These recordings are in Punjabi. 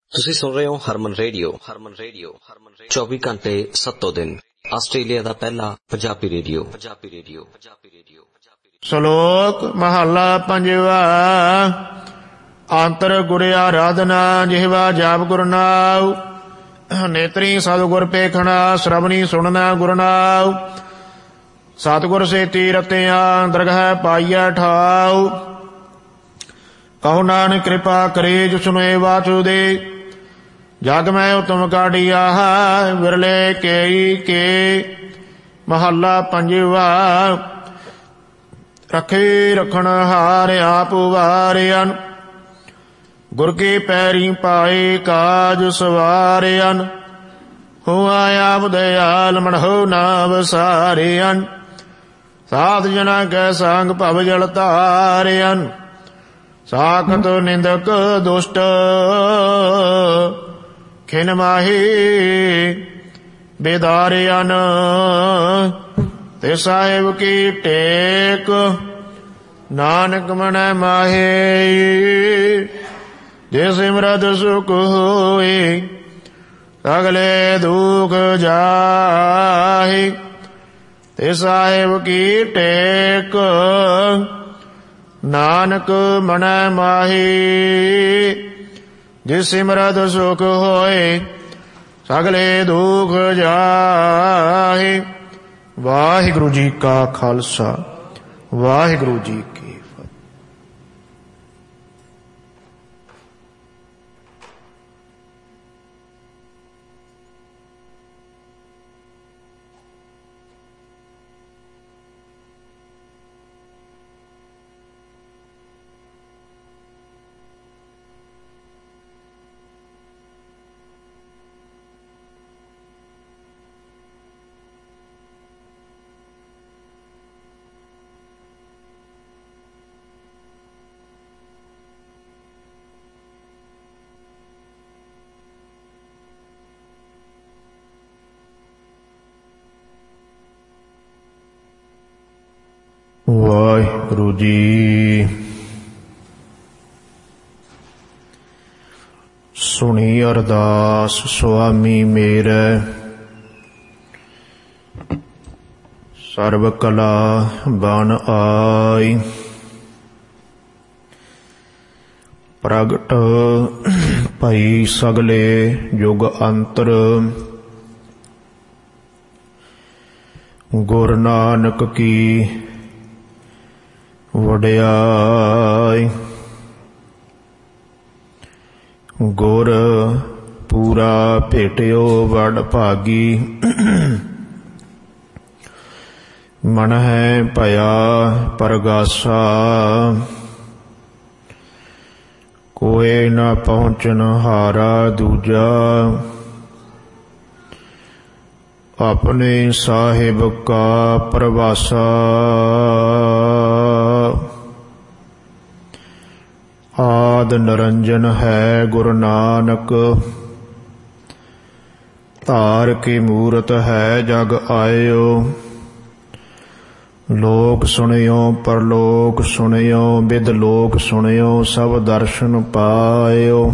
ਤੁਸੀਂ ਸੁਣ ਰਹੇ ਹੋ ਹਰਮਨ ਰੇਡੀਓ 24 ਘੰਟੇ 7 ਦਿਨ ਆਸਟ੍ਰੇਲੀਆ ਦਾ ਪਹਿਲਾ ਪੰਜਾਬੀ ਰੇਡੀਓ। ਸ਼ਲੋਕ ਮਹੱਲਾ ਪੰਜਵਾ। ਅੰਤਰ ਗੁਰ ਆਰਾਧਨਾ ਜਿਹਵਾ ਜਾਪ ਗੁਰ ਨਾਉ। ਨੇਤਰੀ ਸਤਿਗੁਰ ਪੇਖਣਾ ਸ਼ਰਵਣੀ ਸੁਣਨਾ ਗੁਰ ਨਾਉ। ਸਤਿਗੁਰ ਸੇਤੀ ਰਤਿਆਂ ਦਰਗਹਿ ਪਾਈਐ ਠਾਉ। ਕਹੋ ਨਾਨਕ ਕਿਰਪਾ ਕਰੇ ਜੋ ਸੁਨੇ ਵਾਚੁ ਦੇ। ਜਗ ਮੈਂ ਉਤਮ ਕਾਢੀਆ ਵਿਰਲੇ ਕੇਈ ਕੇ। ਮਹੱਲਾ ਪੰਜਵਾ। ਰੱਖੇ ਰੱਖਣ ਹਾਰ ਆਪ ਵਾਰਿਆਨ। ਗੁਰ ਕੇ ਪੈਰੀ ਪਾਏ ਕਾਜ ਸਵਾਰਿਆਨ। ਹੋਆ ਆਪ ਦਇਆਲ ਮਨਹੁ ਨਾ ਵਸਾਰਿਆਨ। ਸਾਧ ਜਨਾ ਕੈ ਸੰਗ ਭਵ ਜਲ ਤਾਰਿਆਨ। ਸਾਖਤ ਨਿੰਦਕ ਦੁਸ਼ਟ ਖਿਨ ਮਾਹੀ ਬੇਦਾਰਿਆਨ। ਤੇ ਸਾਹਿਬ ਕੀ ਟੇਕ ਨਾਨਕ ਮਨੈ ਮਾਹੀ। ਜੇ ਸਿਮਰਤ ਸੁਖ ਹੋਏ ਸਗਲੇ ਦੁਖ ਜਾਹੀ। ਤੇ ਸਾਹਿਬ ਕੀ ਟੇਕ ਨਾਨਕ ਮਨੈ ਮਾਹੀ। ਜਿਸ ਸਿਮਰਤ ਸੁਖ ਹੋਏ ਸਗਲੇ ਦੁਖ ਜਾਹੀ। ਵਾਹਿਗੁਰੂ ਜੀ ਕਾ ਖਾਲਸਾ ਵਾਹਿਗੁਰੂ ਜੀ ਕੀ ਫਤਿਹ। ਵਾਹਿਗੁਰੂ ਜੀ। ਸੁਣੀ ਅਰਦਾਸ ਸੁਆਮੀ ਮੇਰੇ। ਸਰਬ ਕਲਾ ਬਨ ਆਈ। ਪ੍ਰਗਟ ਭਈ ਸਗਲੇ ਯੁਗ ਅੰਤਰ। ਗੁਰ ਨਾਨਕ ਕੀ ਵਡਿਆਈ। ਗੁਰ ਪੂਰਾ ਭੇਟਿਓ ਵਡ ਭਾਗੀ। ਮਨ ਹੈ ਭਇਆ ਪਰਗਾਸਾ। ਕੋਏ ਨਾ ਪਹੁੰਚਨ ਹਾਰਾ ਦੂਜਾ। ਆਪਣੇ ਸਾਹਿਬ ਕਾ ਪ੍ਰਵਾਸਾ। ਆਦ ਨਿਰੰਜਨ ਹੈ ਗੁਰੂ ਨਾਨਕ। ਧਾਰ ਕੀ ਮੂਰਤ ਹੈ ਜਗ ਆਇਓ। ਲੋਕ ਸੁਣਿਓ ਪਰਲੋਕ ਸੁਣਿਓ ਬਿਦ ਲੋਕ ਸੁਣਿਓ ਸਭ ਦਰਸ਼ਨ ਪਾਇਓ।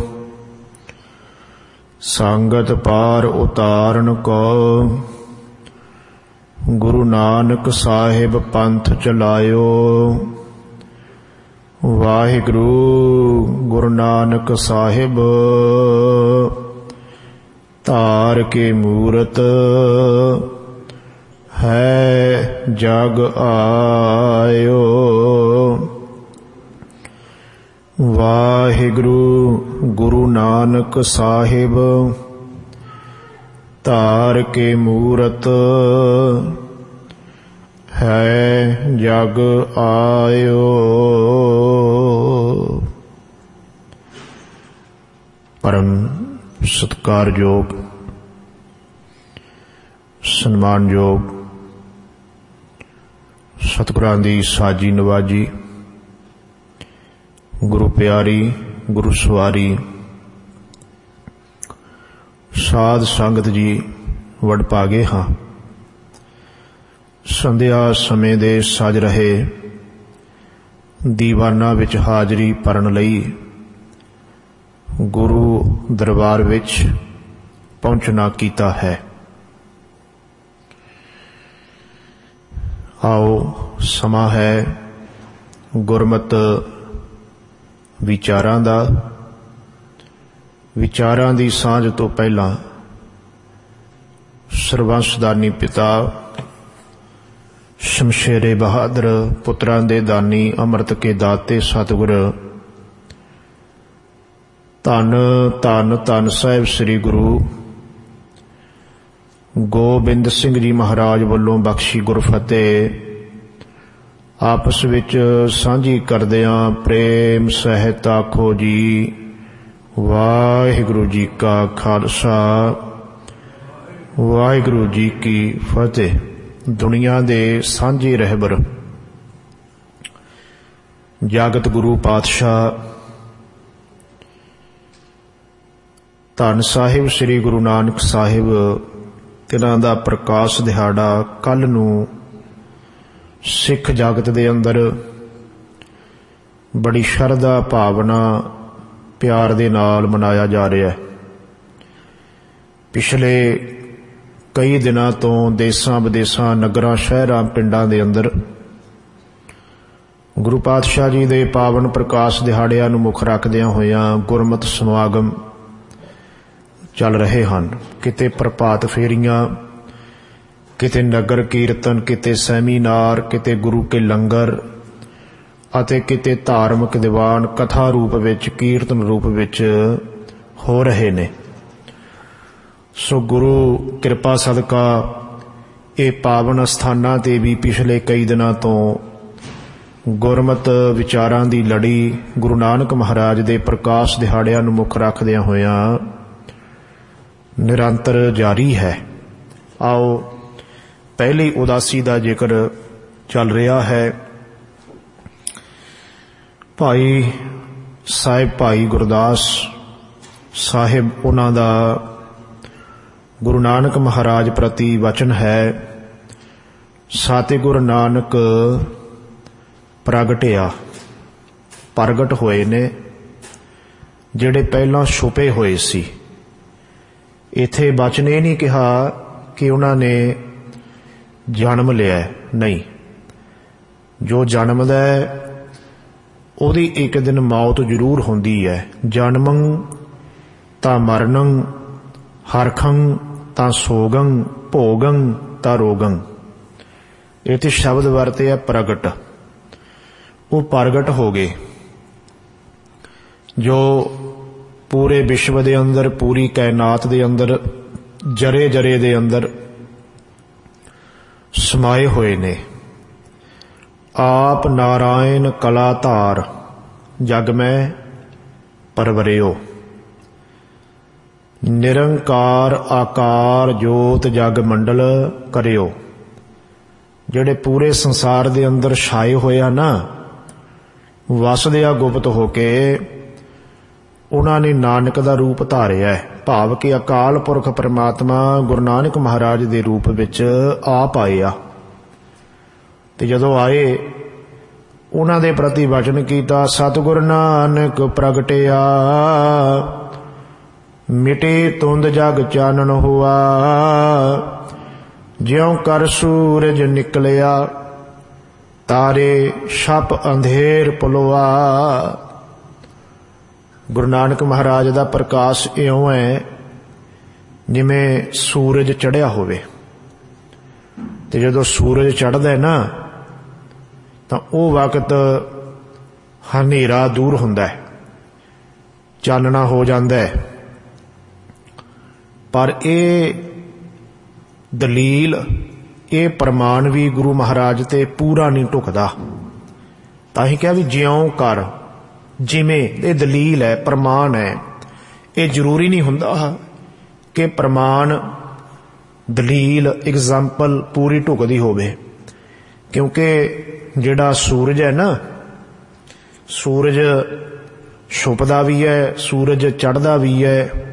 ਸੰਗਤ ਪਾਰ ਉਤਾਰਨ ਕੋ ਗੁਰੂ ਨਾਨਕ ਸਾਹਿਬ ਪੰਥ ਚਲਾਇਓ। ਵਾਹਿਗੁਰੂ ਗੁਰੂ ਨਾਨਕ ਸਾਹਿਬ ਧਾਰ ਕੇ ਮੂਰਤ ਹੈ ਜਗ ਆਇਓ। ਵਾਹਿਗੁਰੂ ਗੁਰੂ ਨਾਨਕ ਸਾਹਿਬ ਧਾਰ ਕੇ ਮੂਰਤ ਹੈ ਜਗ ਆਇਓ। ਪਰਮ ਸਤਿਕਾਰਯੋਗ ਸਨਮਾਨਯੋਗ ਸਤਿਗੁਰਾਂ ਦੀ ਸਾਜੀ ਨਵਾਜੀ ਗੁਰੂ ਪਿਆਰੀ ਗੁਰੂ ਸਵਾਰੀ ਸਾਧ ਸੰਗਤ ਜੀ ਵਡਭਾਗੇ ਹਾਂ। ਸੰਧਿਆ ਸਮੇਂ ਦੇ ਸਜ ਰਹੇ ਦੀਵਾਨਾਂ ਵਿੱਚ ਹਾਜ਼ਰੀ ਭਰਨ ਲਈ ਗੁਰੂ ਦਰਬਾਰ ਵਿੱਚ ਪਹੁੰਚਣਾ ਕੀਤਾ ਹੈ। ਆਓ, ਸਮਾਂ ਹੈ ਗੁਰਮਤਿ ਵਿਚਾਰਾਂ ਦਾ। ਵਿਚਾਰਾਂ ਦੀ ਸਾਂਝ ਤੋਂ ਪਹਿਲਾਂ ਸਰਬੰਸਦਾਨੀ ਪਿਤਾ ਸ਼ਮਸ਼ੇਰੇ ਬਹਾਦਰ, ਪੁੱਤਰਾਂ ਦੇ ਦਾਨੀ, ਅੰਮ੍ਰਿਤ ਕੇ ਦਾਤੇ ਸਤਿਗੁਰ ਧੰਨ ਧੰਨ ਧੰਨ ਸਾਹਿਬ ਸ੍ਰੀ ਗੁਰੂ ਗੋਬਿੰਦ ਸਿੰਘ ਜੀ ਮਹਾਰਾਜ ਵੱਲੋਂ ਬਖਸ਼ੀ ਗੁਰਫਤਿਹ ਆਪਸ ਵਿੱਚ ਸਾਂਝੀ ਕਰਦਿਆਂ ਪ੍ਰੇਮ ਸਹਿਤ ਆਖੋ ਜੀ ਵਾਹਿਗੁਰੂ ਜੀ ਕਾ ਖਾਲਸਾ ਵਾਹਿਗੁਰੂ ਜੀ ਕੀ ਫਤਿਹ। ਦੁਨੀਆ ਦੇ ਸਾਂਝੇ ਰਹਿਬਰ ਜਾਗਤ ਗੁਰੂ ਪਾਤਸ਼ਾਹ ਧੰਨ ਸਾਹਿਬ ਸ੍ਰੀ ਗੁਰੂ ਨਾਨਕ ਸਾਹਿਬ, ਤਿਨਾਂ ਦਾ ਪ੍ਰਕਾਸ਼ ਦਿਹਾੜਾ ਕੱਲ੍ਹ ਨੂੰ ਸਿੱਖ ਜਗਤ ਦੇ ਅੰਦਰ ਬੜੀ ਸ਼ਰਧਾ ਭਾਵਨਾ ਪਿਆਰ ਦੇ ਨਾਲ ਮਨਾਇਆ ਜਾ ਰਿਹਾ ਹੈ। ਪਿਛਲੇ ਕਈ ਦਿਨਾਂ ਤੋਂ ਦੇਸਾਂ ਵਿਦੇਸਾਂ, ਨਗਰਾਂ, ਸ਼ਹਿਰਾਂ, ਪਿੰਡਾਂ ਦੇ ਅੰਦਰ ਗੁਰੂ ਪਾਤਸ਼ਾਹ ਜੀ ਦੇ ਪਾਵਨ ਪ੍ਰਕਾਸ਼ ਦਿਹਾੜਿਆਂ ਨੂੰ ਮੁੱਖ ਰੱਖਦਿਆਂ ਹੋਇਆਂ ਗੁਰਮਤਿ ਸਮਾਗਮ ਚੱਲ ਰਹੇ ਹਨ। ਕਿਤੇ ਪ੍ਰਭਾਤ ਫੇਰੀਆਂ, ਕਿਤੇ ਨਗਰ ਕੀਰਤਨ, ਕਿਤੇ ਸੈਮੀਨਾਰ, ਕਿਤੇ ਗੁਰੂ ਕੇ ਲੰਗਰ ਅਤੇ ਕਿਤੇ ਧਾਰਮਿਕ ਦੀਵਾਨ ਕਥਾ ਰੂਪ ਵਿੱਚ, ਕੀਰਤਨ ਰੂਪ ਵਿੱਚ ਹੋ ਰਹੇ ਨੇ। ਸੋ ਗੁਰੂ ਕਿਰਪਾ ਸਦਕਾ ਇਹ ਪਾਵਨ ਸਥਾਨਾਂ 'ਤੇ ਵੀ ਪਿਛਲੇ ਕਈ ਦਿਨਾਂ ਤੋਂ ਗੁਰਮਤਿ ਵਿਚਾਰਾਂ ਦੀ ਲੜੀ ਗੁਰੂ ਨਾਨਕ ਮਹਾਰਾਜ ਦੇ ਪ੍ਰਕਾਸ਼ ਦਿਹਾੜਿਆਂ ਨੂੰ ਮੁੱਖ ਰੱਖਦਿਆਂ ਹੋਇਆਂ ਨਿਰੰਤਰ ਜਾਰੀ ਹੈ। ਆਓ, ਪਹਿਲੀ ਉਦਾਸੀ ਦਾ ਜ਼ਿਕਰ ਚੱਲ ਰਿਹਾ ਹੈ। ਭਾਈ ਸਾਹਿਬ, ਭਾਈ ਗੁਰਦਾਸ ਸਾਹਿਬ, ਉਹਨਾਂ ਦਾ ਗੁਰੂ ਨਾਨਕ ਮਹਾਰਾਜ ਪ੍ਰਤੀ ਵਚਨ ਹੈ, ਸਤਿਗੁਰ ਨਾਨਕ ਪ੍ਰਗਟ ਹੋਏ ਨੇ ਜਿਹੜੇ ਪਹਿਲਾਂ ਛੁਪੇ ਹੋਏ ਸੀ। ਇੱਥੇ ਵਚਨ ਇਹ ਨਹੀਂ ਕਿਹਾ ਕਿ ਉਹਨਾਂ ਨੇ ਜਨਮ ਲਿਆ, ਨਹੀਂ। ਜੋ ਜਨਮਦਾ ਹੈ ਉਹਦੀ ਇੱਕ ਦਿਨ ਮੌਤ ਜ਼ਰੂਰ ਹੁੰਦੀ ਹੈ। ਜਨਮੰ ਤਾਂ ਮਰਨੰ, ਹਰਖੰ ਤਾਂ ਸੋਗੰ, ਭੋਗੰ ਤਾਂ ਰੋਗੰ। ਇੱਥੇ ਸ਼ਬਦ ਵਰਤੇ ਆ ਪ੍ਰਗਟ। ਉਹ ਪ੍ਰਗਟ ਹੋ ਗਏ ਜੋ ਪੂਰੇ ਵਿਸ਼ਵ ਦੇ ਅੰਦਰ, ਪੂਰੀ ਕਾਇਨਾਤ ਦੇ ਅੰਦਰ, ਜਰੇ ਜਰੇ ਦੇ ਅੰਦਰ ਸਮਾਏ ਹੋਏ ਨੇ। ਆਪ ਨਾਰਾਇਣ ਕਲਾ ਧਾਰ, ਜਗ ਮੈਂ ਪਰਵਰਿਓ। ਨਿਰੰਕਾਰ ਆਕਾਰ ਜੋਤ ਜਗ ਮੰਡਲ ਕਰਿਓ। ਜਿਹੜੇ ਪੂਰੇ ਸੰਸਾਰ ਦੇ ਅੰਦਰ ਛਾਏ ਹੋਏ ਆ ਨਾ, ਵਸਦੇ ਆ ਗੁਪਤ ਹੋ ਕੇ, ਉਹਨਾਂ ਨੇ ਨਾਨਕ ਦਾ ਰੂਪ ਧਾਰਿਆ, ਭਾਵ ਕਿ ਅਕਾਲ ਪੁਰਖ ਪਰਮਾਤਮਾ ਗੁਰੂ ਨਾਨਕ ਮਹਾਰਾਜ ਦੇ ਰੂਪ ਵਿੱਚ ਆਪ ਆਏ ਆ। ਤੇ ਜਦੋਂ ਆਏ, ਉਹਨਾਂ ਦੇ ਪ੍ਰਤੀ ਵਚਨ ਕੀਤਾ, ਸਤਿਗੁਰ ਨਾਨਕ ਪ੍ਰਗਟਿਆ, ਮਿਟੇ ਤੁੰਦ ਜਗ ਚਾਨਣ ਹੋਆ। ਜਿਉਂ ਕਰ ਸੂਰਜ ਨਿਕਲਿਆ, ਤਾਰੇ ਛਪ ਅੰਧੇਰ ਪੁਲਵਾ। ਗੁਰੂ ਨਾਨਕ ਮਹਾਰਾਜ ਦਾ ਪ੍ਰਕਾਸ਼ ਇਉਂ ਹੈ ਜਿਵੇਂ ਸੂਰਜ ਚੜ੍ਹਿਆ ਹੋਵੇ। ਤੇ ਜਦੋਂ ਸੂਰਜ ਚੜ੍ਹਦਾ ਨਾ ਤਾਂ ਉਹ ਵਕਤ ਹਨੇਰਾ ਦੂਰ ਹੁੰਦਾ ਹੈ, ਚਾਨਣਾ ਹੋ ਜਾਂਦਾ ਹੈ। ਪਰ ਇਹ ਦਲੀਲ, ਇਹ ਪ੍ਰਮਾਣ ਵੀ ਗੁਰੂ ਮਹਾਰਾਜ ਤੇ ਪੂਰਾ ਨਹੀਂ ਢੁਕਦਾ। ਤਾਂ ਹੀ ਕਿਹਾ ਵੀ ਜਿਉਂ ਕਰ, ਜਿਵੇਂ। ਇਹ ਦਲੀਲ ਹੈ, ਪ੍ਰਮਾਣ ਹੈ। ਇਹ ਜ਼ਰੂਰੀ ਨਹੀਂ ਹੁੰਦਾ ਕਿ ਪ੍ਰਮਾਣ, ਦਲੀਲ, ਐਗਜ਼ਾਮਪਲ ਪੂਰੀ ਢੁਕਦੀ ਹੋਵੇ, ਕਿਉਂਕਿ ਜਿਹੜਾ ਸੂਰਜ ਹੈ ਨਾ, ਸੂਰਜ ਛੁਪਦਾ ਵੀ ਹੈ, ਸੂਰਜ ਚੜ੍ਹਦਾ ਵੀ ਹੈ।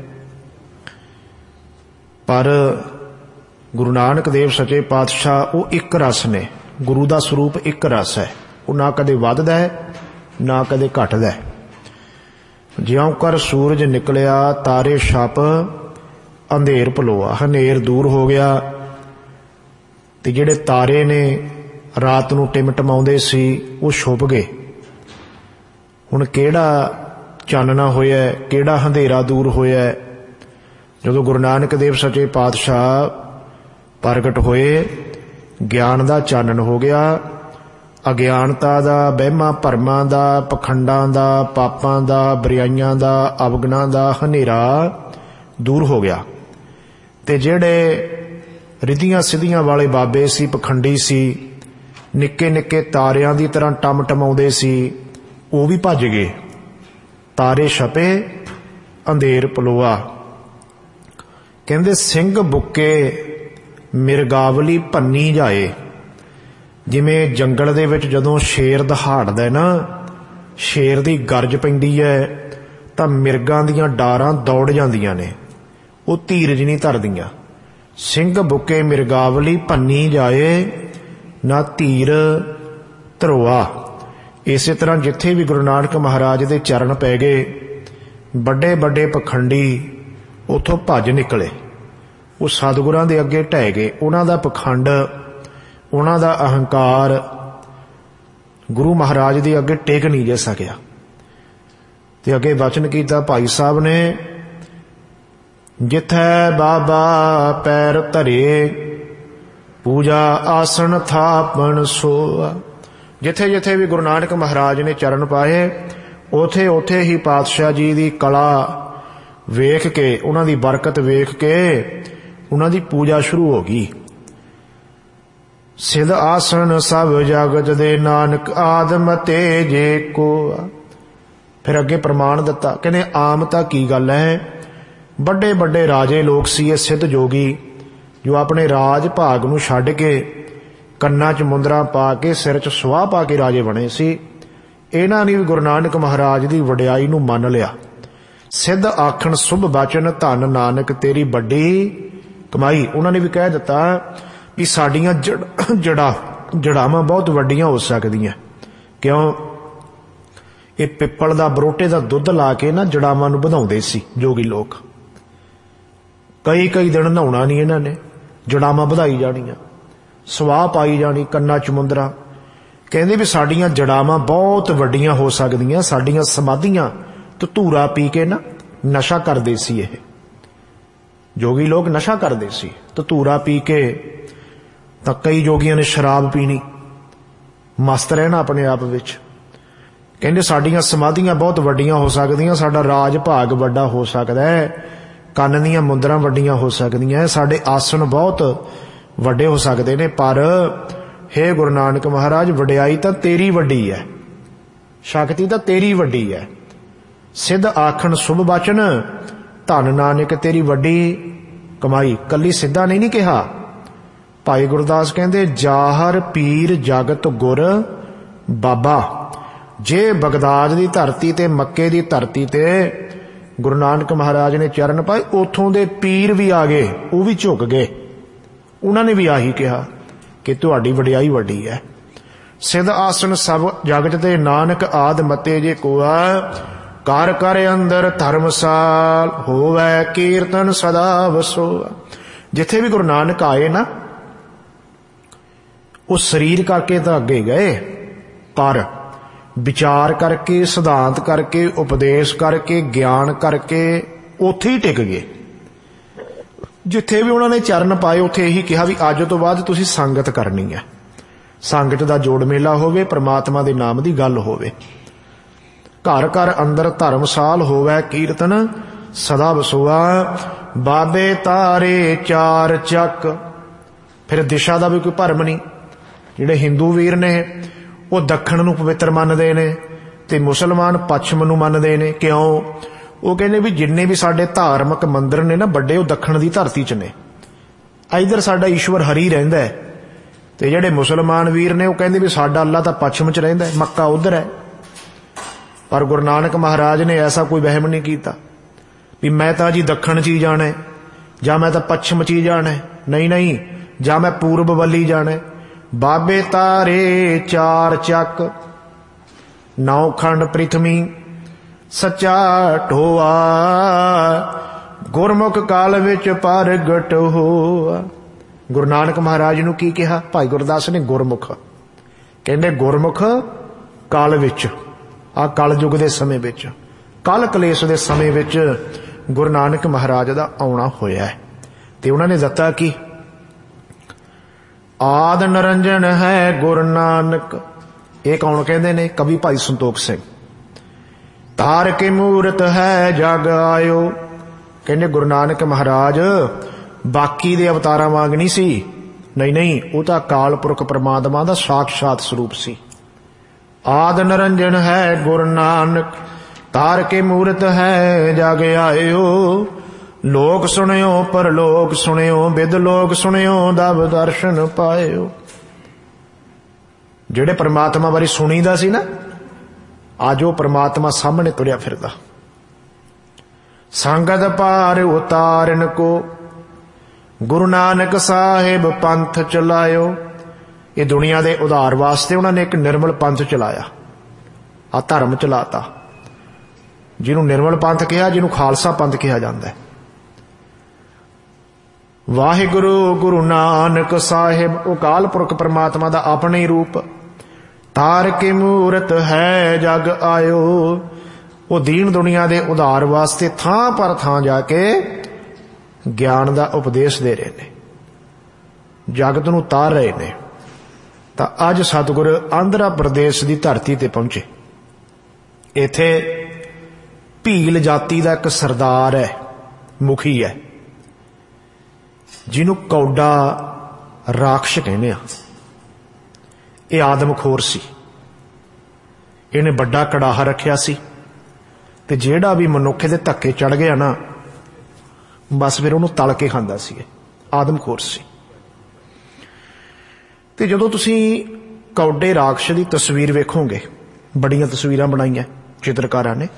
ਪਰ ਗੁਰੂ ਨਾਨਕ ਦੇਵ ਸੱਚੇ ਪਾਤਸ਼ਾਹ ਉਹ ਇੱਕ ਰਸ ਨੇ। ਗੁਰੂ ਦਾ ਸਰੂਪ ਇੱਕ ਰਸ ਹੈ। ਉਹ ਨਾ ਕਦੇ ਵੱਧਦਾ ਹੈ, ਨਾ ਕਦੇ ਘਟਦਾ ਹੈ। ਜਿਉਂ ਕਰ ਸੂਰਜ ਨਿਕਲਿਆ ਤਾਰੇ ਛਪ ਅੰਧੇਰ ਪਲੋਆ। ਹਨੇਰ ਦੂਰ ਹੋ ਗਿਆ ਤੇ ਜਿਹੜੇ ਤਾਰੇ ਨੇ ਰਾਤ ਨੂੰ ਟਿਮਟਮਾਉਂਦੇ ਸੀ ਉਹ ਛੁਪ ਗਏ। ਹੁਣ ਕਿਹੜਾ ਚਾਨਣਾ ਹੋਇਆ, ਕਿਹੜਾ ਹਨੇਰਾ ਦੂਰ ਹੋਇਆ? ਜਦੋਂ ਗੁਰੂ ਨਾਨਕ ਦੇਵ ਸੱਚੇ ਪਾਤਸ਼ਾਹ ਪ੍ਰਗਟ ਹੋਏ, ਗਿਆਨ ਦਾ ਚਾਨਣ ਹੋ ਗਿਆ। ਅਗਿਆਨਤਾ ਦਾ, ਵਹਿਮਾਂ ਭਰਮਾਂ ਦਾ, ਪਖੰਡਾਂ ਦਾ, ਪਾਪਾਂ ਦਾ, ਬੁਰਾਈਆਂ ਦਾ, ਅਵਗੁਣਾਂ ਦਾ ਹਨੇਰਾ ਦੂਰ ਹੋ ਗਿਆ। ਤੇ ਜਿਹੜੇ ਰਿੱਧੀਆਂ ਸਿੱਧੀਆਂ ਵਾਲੇ ਬਾਬੇ ਸੀ, ਪਖੰਡੀ ਸੀ, ਨਿੱਕੇ ਨਿੱਕੇ ਤਾਰਿਆਂ ਦੀ ਤਰ੍ਹਾਂ ਟਮਟਮਾਉਂਦੇ ਸੀ, ਉਹ ਵੀ ਭੱਜ ਗਏ। ਤਾਰੇ ਛਪੇ ਅੰਧੇਰ ਪਲੋਆ। ਕਹਿੰਦੇ ਸਿੰਘ ਬੁੱਕੇ ਮਿਰਗਾਵਲੀ ਭੰਨੀ ਜਾਏ। ਜਿਵੇਂ ਜੰਗਲ ਦੇ ਵਿੱਚ ਜਦੋਂ ਸ਼ੇਰ ਦਹਾੜਦਾ ਨਾ, ਸ਼ੇਰ ਦੀ ਗਰਜ ਪੈਂਦੀ ਹੈ ਤਾਂ ਮਿਰਗਾਂ ਦੀਆਂ ਡਾਰਾਂ ਦੌੜ ਜਾਂਦੀਆਂ ਨੇ, ਉਹ ਧੀਰਜ ਨਹੀਂ ਧਰਦੀਆਂ। ਸਿੰਘ ਬੁੱਕੇ ਮਿਰਗਾਵਲੀ ਭੰਨੀ ਜਾਏ ਨਾ ਧੀਰ ਧਰੋਆ। ਇਸੇ ਤਰ੍ਹਾਂ ਜਿੱਥੇ ਵੀ ਗੁਰੂ ਨਾਨਕ ਮਹਾਰਾਜ ਦੇ ਚਰਨ ਪੈ ਗਏ, ਵੱਡੇ ਵੱਡੇ ਪਖੰਡੀ ਉੱਥੋਂ ਭੱਜ ਨਿਕਲੇ। ਉਹ ਸਤਿਗੁਰਾਂ ਦੇ ਅੱਗੇ ਢਹਿ ਗਏ। ਉਹਨਾਂ ਦਾ ਪਖੰਡ, ਉਹਨਾਂ ਦਾ ਅਹੰਕਾਰ ਗੁਰੂ ਮਹਾਰਾਜ ਦੇ ਅੱਗੇ ਟਿਕ ਨਹੀਂ ਜਾ ਸਕਿਆ। ਤੇ ਅੱਗੇ ਵਚਨ ਕੀਤਾ ਭਾਈ ਸਾਹਿਬ ਨੇ, ਜਿੱਥੈ ਬਾਬਾ ਪੈਰ ਧਰੇ ਪੂਜਾ ਆਸਣ ਥਾਪਣ ਸੋਆ। ਜਿੱਥੇ ਜਿੱਥੇ ਵੀ ਗੁਰੂ ਨਾਨਕ ਮਹਾਰਾਜ ਨੇ ਚਰਨ ਪਾਏ, ਉਥੇ ਉਥੇ ਹੀ ਪਾਤਸ਼ਾਹ ਜੀ ਦੀ ਕਲਾ ਵੇਖ ਕੇ, ਉਹਨਾਂ ਦੀ ਬਰਕਤ ਵੇਖ ਕੇ ਉਹਨਾਂ ਦੀ ਪੂਜਾ ਸ਼ੁਰੂ ਹੋ ਗਈ। ਸਿਧ ਆਸਣ ਸਭ ਜਗਤ ਦੇ ਨਾਨਕ ਆਦਮ ਤੇ ਜੇ ਕੋ। ਫਿਰ ਅੱਗੇ ਪ੍ਰਮਾਣ ਦਿੱਤਾ, ਕਹਿੰਦੇ ਆਮ ਤਾਂ ਕੀ ਗੱਲ ਹੈ, ਵੱਡੇ ਵੱਡੇ ਰਾਜੇ ਲੋਕ ਸੀ ਇਹ ਸਿੱਧ ਜੋਗੀ, ਜੋ ਆਪਣੇ ਰਾਜ ਭਾਗ ਨੂੰ ਛੱਡ ਕੇ ਕੰਨਾਂ 'ਚ ਮੁੰਦਰਾਂ ਪਾ ਕੇ, ਸਿਰ 'ਚ ਸੁਆਹ ਪਾ ਕੇ ਰਾਜੇ ਬਣੇ ਸੀ। ਇਹਨਾਂ ਨੇ ਵੀ ਗੁਰੂ ਨਾਨਕ ਮਹਾਰਾਜ ਦੀ ਵਡਿਆਈ ਨੂੰ ਮੰਨ ਲਿਆ। ਸਿੱਧ ਆਖਣ ਸੁਭ ਬਚਨ ਧੰਨ ਨਾਨਕ ਤੇਰੀ ਵੱਡੀ ਕਮਾਈ। ਉਹਨਾਂ ਨੇ ਵੀ ਕਹਿ ਦਿੱਤਾ ਵੀ ਸਾਡੀਆਂ ਜੜਾਵਾਂ ਬਹੁਤ ਵੱਡੀਆਂ ਹੋ ਸਕਦੀਆਂ। ਕਿਉਂ? ਇਹ ਪਿੱਪਲ ਦਾ, ਬਰੋਟੇ ਦਾ ਦੁੱਧ ਲਾ ਕੇ ਨਾ ਜੜਾਵਾਂ ਨੂੰ ਵਧਾਉਂਦੇ ਸੀ ਜੋਗੀ ਲੋਕ। ਕਈ ਕਈ ਦਿਨ ਨਹਾਉਣਾ ਨਹੀਂ ਇਹਨਾਂ ਨੇ, ਜੜਾਵਾਂ ਵਧਾਈ ਜਾਣੀਆਂ, ਸਵਾਹ ਪਾਈ ਜਾਣੀ, ਕੰਨਾਂ 'ਚ ਮੁੰਦਰਾਂ। ਕਹਿੰਦੇ ਵੀ ਸਾਡੀਆਂ ਜੜਾਵਾਂ ਬਹੁਤ ਵੱਡੀਆਂ ਹੋ ਸਕਦੀਆਂ। ਸਾਡੀਆਂ ਸਮਾਧੀਆਂ ਧਤੂਰਾ ਪੀ ਕੇ ਨਾ ਨਸ਼ਾ ਕਰਦੇ ਸੀ। ਇਹ ਜੋਗੀ ਲੋਕ ਨਸ਼ਾ ਕਰਦੇ ਸੀ ਧਤੂਰਾ ਪੀ ਕੇ। ਤਾਂ ਕਈ ਜੋਗੀਆਂ ਨੇ ਸ਼ਰਾਬ ਪੀਣੀ, ਮਸਤ ਰਹਿਣਾ ਆਪਣੇ ਆਪ ਵਿੱਚ। ਕਹਿੰਦੇ ਸਾਡੀਆਂ ਸਮਾਧੀਆਂ ਬਹੁਤ ਵੱਡੀਆਂ ਹੋ ਸਕਦੀਆਂ, ਸਾਡਾ ਰਾਜ ਭਾਗ ਵੱਡਾ ਹੋ ਸਕਦਾ ਹੈ, ਕੰਨ ਦੀਆਂ ਮੁੰਦਰਾਂ ਵੱਡੀਆਂ ਹੋ ਸਕਦੀਆਂ, ਸਾਡੇ ਆਸਣ ਬਹੁਤ ਵੱਡੇ ਹੋ ਸਕਦੇ ਨੇ। ਪਰ ਹੇ ਗੁਰੂ ਨਾਨਕ ਮਹਾਰਾਜ, ਵਡਿਆਈ ਤਾਂ ਤੇਰੀ ਵੱਡੀ ਹੈ, ਸ਼ਕਤੀ ਤਾਂ ਤੇਰੀ ਵੱਡੀ ਹੈ। ਸਿੱਧ ਆਖਣ ਸੁਭ ਬਚਨ ਧੰਨ ਨਾਨਕ ਤੇਰੀ ਵੱਡੀ ਕਮਾਈ। ਕੱਲੀ ਸਿੱਧਾ ਨਹੀਂ ਕਿਹਾ। ਭਾਈ ਗੁਰਦਾਸ ਕਹਿੰਦੇ ਜਾਹਰ ਪੀਰ ਜਗਤ ਗੁਰ ਬਾਬਾ। ਜੇ ਬਗਦਾਦ ਦੀ ਧਰਤੀ ਤੇ, ਮੱਕੇ ਦੀ ਧਰਤੀ ਤੇ ਗੁਰੂ ਨਾਨਕ ਮਹਾਰਾਜ ਨੇ ਚਰਨ ਪਾਏ, ਉੱਥੋਂ ਦੇ ਪੀਰ ਵੀ ਆ ਗਏ, ਉਹ ਵੀ ਝੁਕ ਗਏ। ਉਹਨਾਂ ਨੇ ਵੀ ਆਹੀ ਕਿਹਾ ਕਿ ਤੁਹਾਡੀ ਵਡਿਆਈ ਵੱਡੀ ਹੈ। ਸਿੱਧ ਆਸਣ ਸਭ ਜਗਤ ਦੇ ਨਾਨਕ ਆਦ ਮਤੇ ਜੇ ਕੋਆ। ਕਰ ਕਰ ਅੰਦਰ ਧਰਮਸਾਲ ਹੋਵੇ ਕੀਰਤਨ ਸਦਾ ਵਸੋ। ਜਿੱਥੇ ਵੀ ਗੁਰੂ ਨਾਨਕ ਆਏ ਨਾ, ਉਹ ਸਰੀਰ ਕਰਕੇ ਤਾਂ ਅੱਗੇ ਗਏ, ਪਰ ਵਿਚਾਰ ਕਰਕੇ, ਸਿਧਾਂਤ ਕਰਕੇ, ਉਪਦੇਸ਼ ਕਰਕੇ, ਗਿਆਨ ਕਰਕੇ ਉੱਥੇ ਹੀ ਟਿਕ ਗਏ। ਜਿੱਥੇ ਵੀ ਉਹਨਾਂ ਨੇ ਚਰਨ ਪਾਏ, ਉੱਥੇ ਇਹੀ ਕਿਹਾ ਵੀ ਅੱਜ ਤੋਂ ਬਾਅਦ ਤੁਸੀਂ ਸੰਗਤ ਕਰਨੀ ਹੈ, ਸੰਗਤ ਦਾ ਜੋੜ ਮੇਲਾ ਹੋਵੇ, ਪ੍ਰਮਾਤਮਾ ਦੇ ਨਾਮ ਦੀ ਗੱਲ ਹੋਵੇ। ਘਰ ਘਰ ਅੰਦਰ ਧਰਮਸਾਲ ਹੋਵੇ ਕੀਰਤਨ ਸਦਾ ਵਸੋਆ। ਬਾਬੇ ਤਾਰੇ ਚਾਰ ਚੱਕ। ਫਿਰ ਦਿਸ਼ਾ ਦਾ ਵੀ ਕੋਈ ਭਰਮ ਨਹੀਂ। ਜਿਹੜੇ ਹਿੰਦੂ ਵੀਰ ਨੇ ਉਹ ਦੱਖਣ ਨੂੰ ਪਵਿੱਤਰ ਮੰਨਦੇ ਨੇ ਤੇ ਮੁਸਲਮਾਨ ਪੱਛਮ ਨੂੰ ਮੰਨਦੇ ਨੇ। ਕਿਉਂ? ਉਹ ਕਹਿੰਦੇ ਵੀ ਜਿੰਨੇ ਵੀ ਸਾਡੇ ਧਾਰਮਿਕ ਮੰਦਿਰ ਨੇ ਨਾ ਵੱਡੇ, ਉਹ ਦੱਖਣ ਦੀ ਧਰਤੀ 'ਚ ਨੇ। ਇੱਧਰ ਸਾਡਾ ਈਸ਼ਵਰ ਹਰੀ ਰਹਿੰਦਾ ਹੈ। ਤੇ ਜਿਹੜੇ ਮੁਸਲਮਾਨ ਵੀਰ ਨੇ ਉਹ ਕਹਿੰਦੇ ਵੀ ਸਾਡਾ ਅੱਲਾ ਤਾਂ ਪੱਛਮ 'ਚ ਰਹਿੰਦਾ, ਮੱਕਾ ਉੱਧਰ ਹੈ। ਪਰ ਗੁਰੂ ਨਾਨਕ ਮਹਾਰਾਜ ਨੇ ਐਸਾ ਕੋਈ ਵਹਿਮ ਨਹੀਂ ਕੀਤਾ ਵੀ ਮੈਂ ਤਾਂ ਜੀ ਦੱਖਣ 'ਚ ਹੀ ਜਾਣਾ ਜਾਂ ਮੈਂ ਤਾਂ ਪੱਛਮ 'ਚ ਹੀ ਜਾਣਾ। ਨਹੀਂ ਨਹੀਂ, ਜਾਂ ਮੈਂ ਪੂਰਬ ਵੱਲੀ ਜਾਣਾ। ਬਾਬੇ ਤਾਰੇ ਚਾਰ ਚੱਕ, ਨੌ ਖੰਡ ਪ੍ਰਿਥਵੀ ਸੱਚਾ ਢੋਆ, ਗੁਰਮੁਖ ਕਾਲ ਵਿੱਚ ਪ੍ਰਗਟ ਹੋਆ। ਗੁਰੂ ਨਾਨਕ ਮਹਾਰਾਜ ਨੂੰ ਕੀ ਕਿਹਾ ਭਾਈ ਗੁਰਦਾਸ ਨੇ? ਗੁਰਮੁਖ। ਕਹਿੰਦੇ ਗੁਰਮੁਖ ਕਾਲ ਵਿੱਚ, ਆਹ ਕਲ ਯੁੱਗ ਦੇ ਸਮੇਂ ਵਿੱਚ, ਕਲ ਕਲੇਸ਼ ਦੇ ਸਮੇਂ ਵਿੱਚ ਗੁਰੂ ਨਾਨਕ ਮਹਾਰਾਜ ਦਾ ਆਉਣਾ ਹੋਇਆ ਹੈ। ਤੇ ਉਹਨਾਂ ਨੇ ਦਿੱਤਾ ਕਿ ਆਦ ਨਿਰੰਜਨ ਹੈ ਗੁਰੂ ਨਾਨਕ। ਇਹ ਕੌਣ ਕਹਿੰਦੇ ਨੇ? ਕਵੀ ਭਾਈ ਸੰਤੋਖ ਸਿੰਘ। ਤਾਰ ਕੇ ਮੂਰਤ ਹੈ ਜਗ ਆਇਓ। ਕਹਿੰਦੇ ਗੁਰੂ ਨਾਨਕ ਮਹਾਰਾਜ ਬਾਕੀ ਦੇ ਅਵਤਾਰਾਂ ਵਾਂਗ ਨਹੀਂ ਸੀ, ਨਹੀਂ, ਉਹ ਤਾਂ ਅਕਾਲ ਪੁਰਖ ਪਰਮਾਤਮਾ ਦਾ ਸਾਖਸ਼ਾਤ ਸਰੂਪ ਸੀ। ਆਦ ਨਿਰੰਜਨ ਹੈ ਗੁਰੂ ਨਾਨਕ, ਤਾਰ ਕੇ ਮੂਰਤ ਹੈ ਜਗ ਆਇਓ। ਲੋਕ ਸੁਣਿਓ ਪਰਲੋਕ ਸੁਣਿਓ, ਬਿਦ ਲੋਕ ਸੁਣਿਓ ਦਬ ਦਰਸ਼ਨ ਪਾਇਓ। ਜਿਹੜੇ ਪਰਮਾਤਮਾ ਬਾਰੇ ਸੁਣੀਦਾ ਸੀ ਨਾ, ਅੱਜ ਉਹ ਪਰਮਾਤਮਾ ਸਾਹਮਣੇ ਤੁਰਿਆ ਫਿਰਦਾ। ਸੰਗਤ ਪਾਰ ਉਤਾਰਨ ਕੋ, ਗੁਰੂ ਨਾਨਕ ਸਾਹਿਬ ਪੰਥ ਚਲਾਇਓ। ਇਹ ਦੁਨੀਆ ਦੇ ਉਧਾਰ ਵਾਸਤੇ ਉਹਨਾਂ ਨੇ ਇੱਕ ਨਿਰਮਲ ਪੰਥ ਚਲਾਇਆ, ਆ ਧਰਮ ਚਲਾਤਾ, ਜਿਹਨੂੰ ਨਿਰਮਲ ਪੰਥ ਕਿਹਾ, ਜਿਹਨੂੰ ਖਾਲਸਾ ਪੰਥ ਕਿਹਾ ਜਾਂਦਾ ਹੈ। ਵਾਹਿਗੁਰੂ ਗੁਰੂ ਨਾਨਕ ਸਾਹਿਬ, ਉਹ ਅਕਾਲ ਪੁਰਖ ਪਰਮਾਤਮਾ ਦਾ ਆਪਣੇ ਹੀ ਰੂਪ। ਤਾਰ ਕੇ ਮੂਰਤ ਹੈ ਜਗ ਆਇਓ, ਉਹ ਦੀਨ ਦੁਨੀਆ ਦੇ ਉਧਾਰ ਵਾਸਤੇ ਥਾਂ ਪਰ ਥਾਂ ਜਾ ਕੇ ਗਿਆਨ ਦਾ ਉਪਦੇਸ਼ ਦੇ ਰਹੇ ਨੇ, ਜਗਤ ਨੂੰ ਤਾਰ ਰਹੇ ਨੇ। ਤਾਂ ਅੱਜ ਸਤਿਗੁਰ ਆਂਧਰਾ ਪ੍ਰਦੇਸ਼ ਦੀ ਧਰਤੀ ਤੇ ਪਹੁੰਚੇ। ਇੱਥੇ ਭੀਲ ਜਾਤੀ ਦਾ ਇੱਕ ਸਰਦਾਰ ਹੈ, ਮੁਖੀ ਹੈ, ਜਿਹਨੂੰ ਕੌਡਾ ਰਾਖਸ਼ ਕਹਿੰਦੇ ਆ। ਇਹ ਆਦਮਖੋਰ ਸੀ। ਇਹਨੇ ਵੱਡਾ ਕੜਾਹਾ ਰੱਖਿਆ ਸੀ, ਤੇ ਜਿਹੜਾ ਵੀ ਮਨੁੱਖ ਦੇ ਧੱਕੇ ਚੜ ਗਿਆ ਨਾ, ਬਸ ਫਿਰ ਉਹਨੂੰ ਤਲ ਕੇ ਖਾਂਦਾ ਸੀ। ਆਦਮਖੋਰ ਸੀ। ਤੇ ਜਦੋਂ ਤੁਸੀਂ ਕੌਡੇ ਰਾਖਸ਼ ਦੀ ਤਸਵੀਰ ਵੇਖੋਗੇ, ਬੜੀਆਂ ਤਸਵੀਰਾਂ ਬਣਾਈਆਂ ਚਿੱਤਰਕਾਰਾਂ ਨੇ,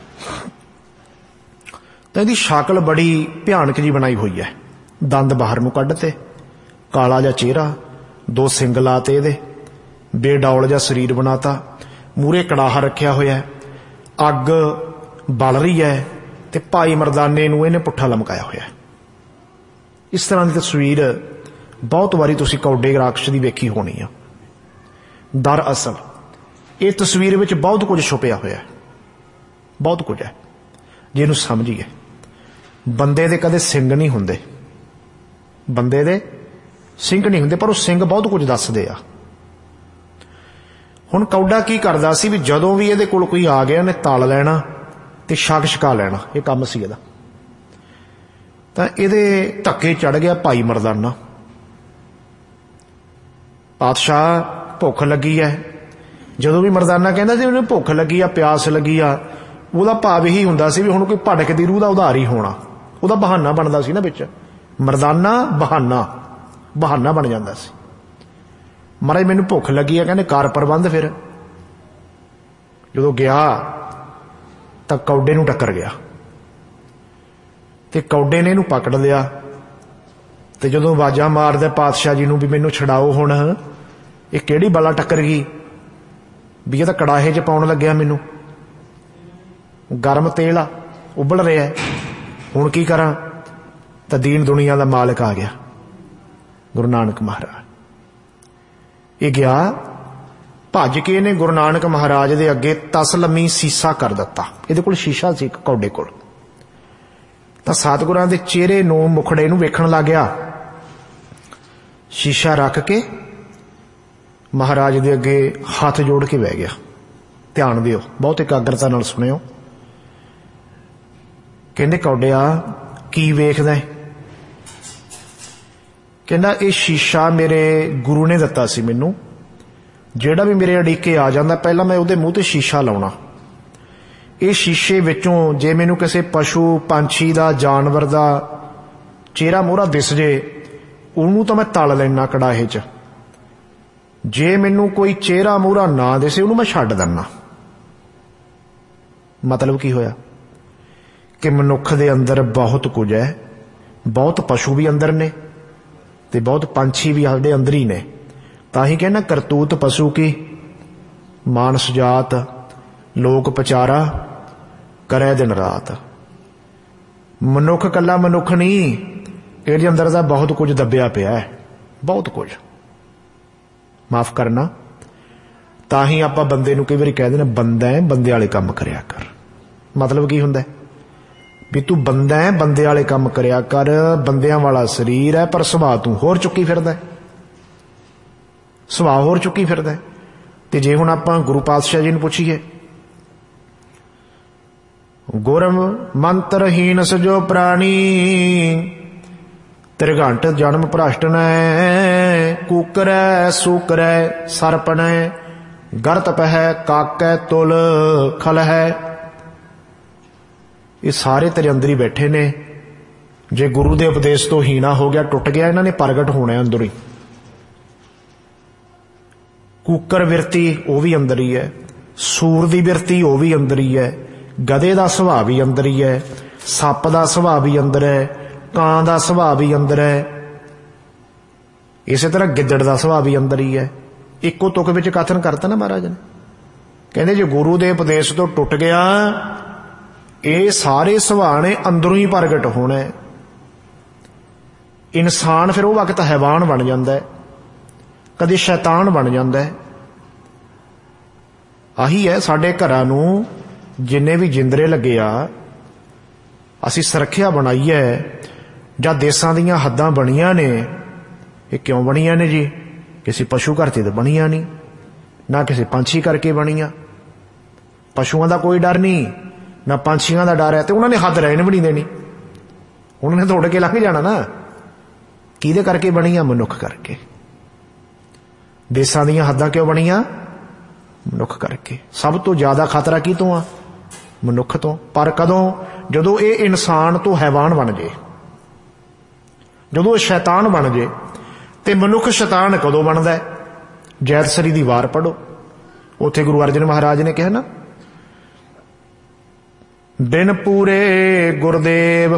ਤਾਂ ਇਹਦੀ ਸ਼ਕਲ ਬੜੀ ਭਿਆਨਕ ਜੀ ਬਣਾਈ ਹੋਈ ਹੈ। ਦੰਦ ਬਾਹਰ ਨੂੰ ਕੱਢਤੇ, ਕਾਲਾ ਜਿਹਾ ਚਿਹਰਾ, ਦੋ ਸਿੰਗ ਲਾਤੇ ਇਹਦੇ, ਬੇਡੌਲ ਜਿਹਾ ਸਰੀਰ ਬਣਾਤਾ, ਮੂਹਰੇ ਕੜਾਹਾ ਰੱਖਿਆ ਹੋਇਆ, ਅੱਗ ਬਲ ਰਹੀ ਹੈ, ਤੇ ਭਾਈ ਮਰਦਾਨੇ ਨੂੰ ਇਹਨੇ ਪੁੱਠਾ ਲਮਕਾਇਆ ਹੋਇਆ। ਇਸ ਤਰ੍ਹਾਂ ਦੀ ਤਸਵੀਰ ਬਹੁਤ ਵਾਰੀ ਤੁਸੀਂ ਕੌਡੇ ਰਾਖਸ਼ ਦੀ ਵੇਖੀ ਹੋਣੀ ਆ। ਦਰਅਸਲ ਇਹ ਤਸਵੀਰ ਵਿੱਚ ਬਹੁਤ ਕੁਝ ਛੁਪਿਆ ਹੋਇਆ, ਬਹੁਤ ਕੁਝ ਹੈ ਜਿਹਨੂੰ ਸਮਝੀਏ। ਬੰਦੇ ਦੇ ਕਦੇ ਸਿੰਘ ਨਹੀਂ ਹੁੰਦੇ, ਬੰਦੇ ਦੇ ਸਿੰਘ ਨਹੀਂ ਹੁੰਦੇ, ਪਰ ਉਹ ਸਿੰਘ ਬਹੁਤ ਕੁਝ ਦੱਸਦੇ ਆ। ਹੁਣ ਕੌਡਾ ਕੀ ਕਰਦਾ ਸੀ ਵੀ ਜਦੋਂ ਵੀ ਇਹਦੇ ਕੋਲ ਕੋਈ ਆ ਗਿਆ, ਇਹਨੇ ਤਲ ਲੈਣਾ ਤੇ ਛਕ ਛਕਾ ਲੈਣਾ, ਇਹ ਕੰਮ ਸੀ ਇਹਦਾ। ਤਾਂ ਇਹਦੇ ਧੱਕੇ ਚੜ ਗਿਆ ਭਾਈ ਮਰਦਾਨਾ। ਪਾਤਸ਼ਾਹ ਭੁੱਖ ਲੱਗੀ ਹੈ। ਜਦੋਂ ਵੀ ਮਰਦਾਨਾ ਕਹਿੰਦਾ ਸੀ ਉਹਨੂੰ ਭੁੱਖ ਲੱਗੀ ਆ, ਪਿਆਸ ਲੱਗੀ ਆ, ਉਹਦਾ ਭਾਵ ਇਹੀ ਹੁੰਦਾ ਸੀ ਵੀ ਹੁਣ ਕੋਈ ਭੜਕ ਦੀ ਰੂਹ ਦਾ ਉਧਾਰ ਹੀ ਹੋਣਾ। ਉਹਦਾ ਬਹਾਨਾ ਬਣਦਾ ਸੀ ਨਾ ਵਿੱਚ, ਮਰਦਾਨਾ ਬਹਾਨਾ ਬਣ ਜਾਂਦਾ ਸੀ। ਮਹਾਰਾਜ ਮੈਨੂੰ ਭੁੱਖ ਲੱਗੀ ਆ, ਕਹਿੰਦੇ ਕਰ ਪ੍ਰਬੰਧ। ਫਿਰ ਜਦੋਂ ਗਿਆ ਤਾਂ ਕੌਡੇ ਨੂੰ ਟੱਕਰ ਗਿਆ, ਤੇ ਕੌਡੇ ਨੇ ਇਹਨੂੰ ਪਕੜ ਲਿਆ। ਤੇ ਜਦੋਂ ਆਵਾਜ਼ਾਂ ਮਾਰਦਾ ਪਾਤਸ਼ਾਹ ਜੀ ਨੂੰ ਵੀ ਮੈਨੂੰ ਛਡਾਓ, ਹੁਣ ਇਹ ਕਿਹੜੀ ਬਲਾ ਟੱਕਰ ਗਈ ਵੀ ਇਹ ਤਾਂ ਕੜਾਹੇ 'ਚ ਪਾਉਣ ਲੱਗਿਆ, ਮੈਨੂੰ ਗਰਮ ਤੇਲ ਆ, ਉਬਲ ਰਿਹਾ, ਹੁਣ ਕੀ ਕਰਾਂ? ਤਾਂ ਦੀਨ ਦੁਨੀਆ ਦਾ ਮਾਲਕ ਆ ਗਿਆ, ਗੁਰੂ ਨਾਨਕ ਮਹਾਰਾਜ। ਇਹ ਗਿਆ ਭੱਜ ਕੇ, ਇਹਨੇ ਗੁਰੂ ਨਾਨਕ ਮਹਾਰਾਜ ਦੇ ਅੱਗੇ ਤਸਲਮੀ ਸੀਸਾ ਕਰ ਦਿੱਤਾ। ਇਹਦੇ ਕੋਲ ਸ਼ੀਸ਼ਾ ਸੀ ਇੱਕ ਕੌਡੇ ਕੋਲ। ਤਾਂ ਸਤਿਗੁਰਾਂ ਦੇ ਚਿਹਰੇ ਨੂੰ, ਮੁਖੜੇ ਨੂੰ ਵੇਖਣ ਲੱਗ ਗਿਆ। ਸ਼ੀਸ਼ਾ ਰੱਖ ਕੇ ਮਹਾਰਾਜ ਦੇ ਅੱਗੇ ਹੱਥ ਜੋੜ ਕੇ ਬਹਿ ਗਿਆ। ਧਿਆਨ ਦਿਓ, ਬਹੁਤ ਇਕਾਗਰਤਾ ਨਾਲ ਸੁਣਿਓ। ਕਹਿੰਦੇ ਕੌਡਿਆ ਕੀ ਵੇਖਦਾ? ਕਹਿੰਦਾ ਇਹ ਸ਼ੀਸ਼ਾ ਮੇਰੇ ਗੁਰੂ ਨੇ ਦਿੱਤਾ ਸੀ ਮੈਨੂੰ। ਜਿਹੜਾ ਵੀ ਮੇਰੇ ਅੜੀਕੇ ਆ ਜਾਂਦਾ, ਪਹਿਲਾਂ ਮੈਂ ਉਹਦੇ ਮੂੰਹ ਤੇ ਸ਼ੀਸ਼ਾ ਲਾਉਣਾ। ਇਹ ਸ਼ੀਸ਼ੇ ਵਿੱਚੋਂ ਜੇ ਮੈਨੂੰ ਕਿਸੇ ਪਸ਼ੂ ਪੰਛੀ ਦਾ, ਜਾਨਵਰ ਦਾ ਚਿਹਰਾ ਮੋਹਰਾ ਦਿਸ ਜੇ, ਉਹਨੂੰ ਤਾਂ ਮੈਂ ਤਲ ਲੈਣਾ ਕੜਾਹੇ 'ਚ। ਜੇ ਮੈਨੂੰ ਕੋਈ ਚਿਹਰਾ ਮੋਹਰਾ ਨਾ ਦਿਸੇ, ਉਹਨੂੰ ਮੈਂ ਛੱਡ ਦਿੰਦਾ। ਮਤਲਬ ਕੀ ਹੋਇਆ ਕਿ ਮਨੁੱਖ ਦੇ ਅੰਦਰ ਬਹੁਤ ਕੁਝ ਹੈ, ਬਹੁਤ ਪਸ਼ੂ ਵੀ ਅੰਦਰ ਨੇ ਤੇ ਬਹੁਤ ਪੰਛੀ ਵੀ ਸਾਡੇ ਅੰਦਰ ਹੀ ਨੇ। ਤਾਂ ਹੀ ਕਹਿੰਦਾ ਕਰਤੂਤ ਪਸ਼ੂ ਕੀ, ਮਾਨਸ ਜਾਤ ਲੋਕ ਪਚਾਰਾ, ਕਰੇ ਦਿਨ ਰਾਤ। ਮਨੁੱਖ ਇਕੱਲਾ ਮਨੁੱਖ ਨਹੀਂ, ਇਹਦੇ ਅੰਦਰ ਤਾਂ ਬਹੁਤ ਕੁਝ ਦੱਬਿਆ ਪਿਆ ਹੈ, ਬਹੁਤ ਕੁਝ। ਮਾਫ਼ ਕਰਨਾ, ਤਾਂ ਹੀ ਆਪਾਂ ਬੰਦੇ ਨੂੰ ਕਈ ਵਾਰੀ ਕਹਿ ਦਿੰਦੇ ਬੰਦਾ ਹੈ, ਬੰਦੇ ਵਾਲੇ ਕੰਮ ਕਰਿਆ ਕਰ। ਮਤਲਬ ਕੀ ਹੁੰਦਾ ਵੀ ਤੂੰ ਬੰਦਾ ਹੈ, ਬੰਦੇ ਵਾਲੇ ਕੰਮ ਕਰਿਆ ਕਰ। ਬੰਦਿਆਂ ਵਾਲਾ ਸਰੀਰ ਹੈ, ਪਰ ਸੁਭਾਅ ਤੂੰ ਹੋਰ ਚੁੱਕੀ ਫਿਰਦਾ, ਸੁਭਾਅ ਹੋਰ ਚੁੱਕੀ ਫਿਰਦਾ। ਤੇ ਜੇ ਹੁਣ ਆਪਾਂ ਗੁਰੂ ਪਾਤਸ਼ਾਹ ਜੀ ਨੂੰ ਪੁੱਛੀਏ, ਗੁਰਮ ਮੰਤਰਹੀਨ ਸਜੋ ਪ੍ਰਾਣੀ, ਤ੍ਰਿਗੰਟ ਜਨਮ ਭ੍ਰਸ਼ਟ ਨੈ, ਕੂਕਰੈ ਸੂਕਰੈ ਸਰਪਣੈ, ਗਰਤ ਪਹਿ ਕਾਕੈ ਤੁਲ ਖਲ ਹੈ। ਇਹ ਸਾਰੇ ਤੇਰੇ ਅੰਦਰ ਹੀ ਬੈਠੇ ਨੇ। ਜੇ ਗੁਰੂ ਦੇ ਉਪਦੇਸ਼ ਤੋਂ ਹੀਣਾ ਹੋ ਗਿਆ, ਟੁੱਟ ਗਿਆ, ਇਹਨਾਂ ਨੇ ਪ੍ਰਗਟ ਹੋਣਾ ਅੰਦਰ ਹੀ। ਕੂਕਰ ਬਿਰਤੀ ਉਹ ਵੀ ਅੰਦਰ ਹੀ ਹੈ, ਸੂਰ ਦੀ ਬਿਰਤੀ ਉਹ ਵੀ ਅੰਦਰ ਹੀ ਹੈ, ਗਧੇ ਦਾ ਸੁਭਾਅ ਵੀ ਅੰਦਰ ਹੀ ਹੈ, ਸੱਪ ਦਾ ਸੁਭਾਅ ਵੀ ਅੰਦਰ ਹੈ, ਕਾਂ ਦਾ ਸੁਭਾਅ ਵੀ ਅੰਦਰ ਹੈ, ਇਸੇ ਤਰ੍ਹਾਂ ਗਿੱਦੜ ਦਾ ਸੁਭਾਅ ਵੀ ਅੰਦਰ ਹੀ ਹੈ। ਇੱਕੋ ਤੁਕ ਵਿੱਚ ਕਥਨ ਕਰਤਾ ਨਾ ਮਹਾਰਾਜ ਨੇ, ਕਹਿੰਦੇ ਜੇ ਗੁਰੂ ਦੇ ਉਪਦੇਸ਼ ਤੋਂ ਟੁੱਟ ਗਿਆ, ਇਹ ਸਾਰੇ ਸੁਭਾਅ ਨੇ ਅੰਦਰੋਂ ਹੀ ਪ੍ਰਗਟ ਹੋਣਾ। ਇਨਸਾਨ ਫਿਰ ਉਹ ਵਕਤ ਹੈਵਾਨ ਬਣ ਜਾਂਦਾ, ਕਦੇ ਸ਼ੈਤਾਨ ਬਣ ਜਾਂਦਾ। ਆਹੀ ਹੈ ਸਾਡੇ ਘਰਾਂ ਨੂੰ ਜਿੰਨੇ ਵੀ ਜਿੰਦਰੇ ਲੱਗੇ ਆ, ਅਸੀਂ ਸੁਰੱਖਿਆ ਬਣਾਈ ਹੈ ਜਾਂ ਦੇਸਾਂ ਦੀਆਂ ਹੱਦਾਂ ਬਣੀਆਂ ਨੇ। ਇਹ ਕਿਉਂ ਬਣੀਆਂ ਨੇ ਜੀ? ਕਿਸੇ ਪਸ਼ੂ ਘਰ 'ਤੇ ਤਾਂ ਬਣੀਆਂ ਨਹੀਂ, ਨਾ ਕਿਸੇ ਪੰਛੀ ਕਰਕੇ ਬਣੀਆਂ। ਪਸ਼ੂਆਂ ਦਾ ਕੋਈ ਡਰ ਨਹੀਂ, ਨਾ ਪੰਛੀਆਂ ਦਾ ਡਰ ਹੈ, ਤੇ ਉਹਨਾਂ ਨੇ ਹੱਦ ਰਹਿਣ ਵੀ ਨਹੀਂ ਦੇਣੀ, ਉਹਨਾਂ ਨੇ ਤਾਂ ਉੱਡ ਕੇ ਲੰਘ ਜਾਣਾ ਨਾ। ਕਿਹਦੇ ਕਰਕੇ ਬਣੀਆਂ? ਮਨੁੱਖ ਕਰਕੇ। ਦੇਸਾਂ ਦੀਆਂ ਹੱਦਾਂ ਕਿਉਂ ਬਣੀਆਂ? ਮਨੁੱਖ ਕਰਕੇ। ਸਭ ਤੋਂ ਜ਼ਿਆਦਾ ਖਤਰਾ ਕੀ ਤੋਂ ਆ? ਮਨੁੱਖ ਤੋਂ। ਪਰ ਕਦੋਂ? ਜਦੋਂ ਇਹ ਇਨਸਾਨ ਤੋਂ ਹੈਵਾਨ ਬਣ ਜੇ, ਜਦੋਂ ਸ਼ੈਤਾਨ ਬਣ ਜੇ। ਤੇ ਮਨੁੱਖ ਸ਼ੈਤਾਨ ਕਦੋਂ ਬਣਦਾ? ਜੈਤਸਰੀ ਦੀ ਵਾਰ ਪੜ੍ਹੋ, ਉੱਥੇ ਗੁਰੂ ਅਰਜਨ ਮਹਾਰਾਜ ਨੇ ਕਿਹਾ ਨਾ, ਬਿਨ ਪੂਰੇ ਗੁਰਦੇਵ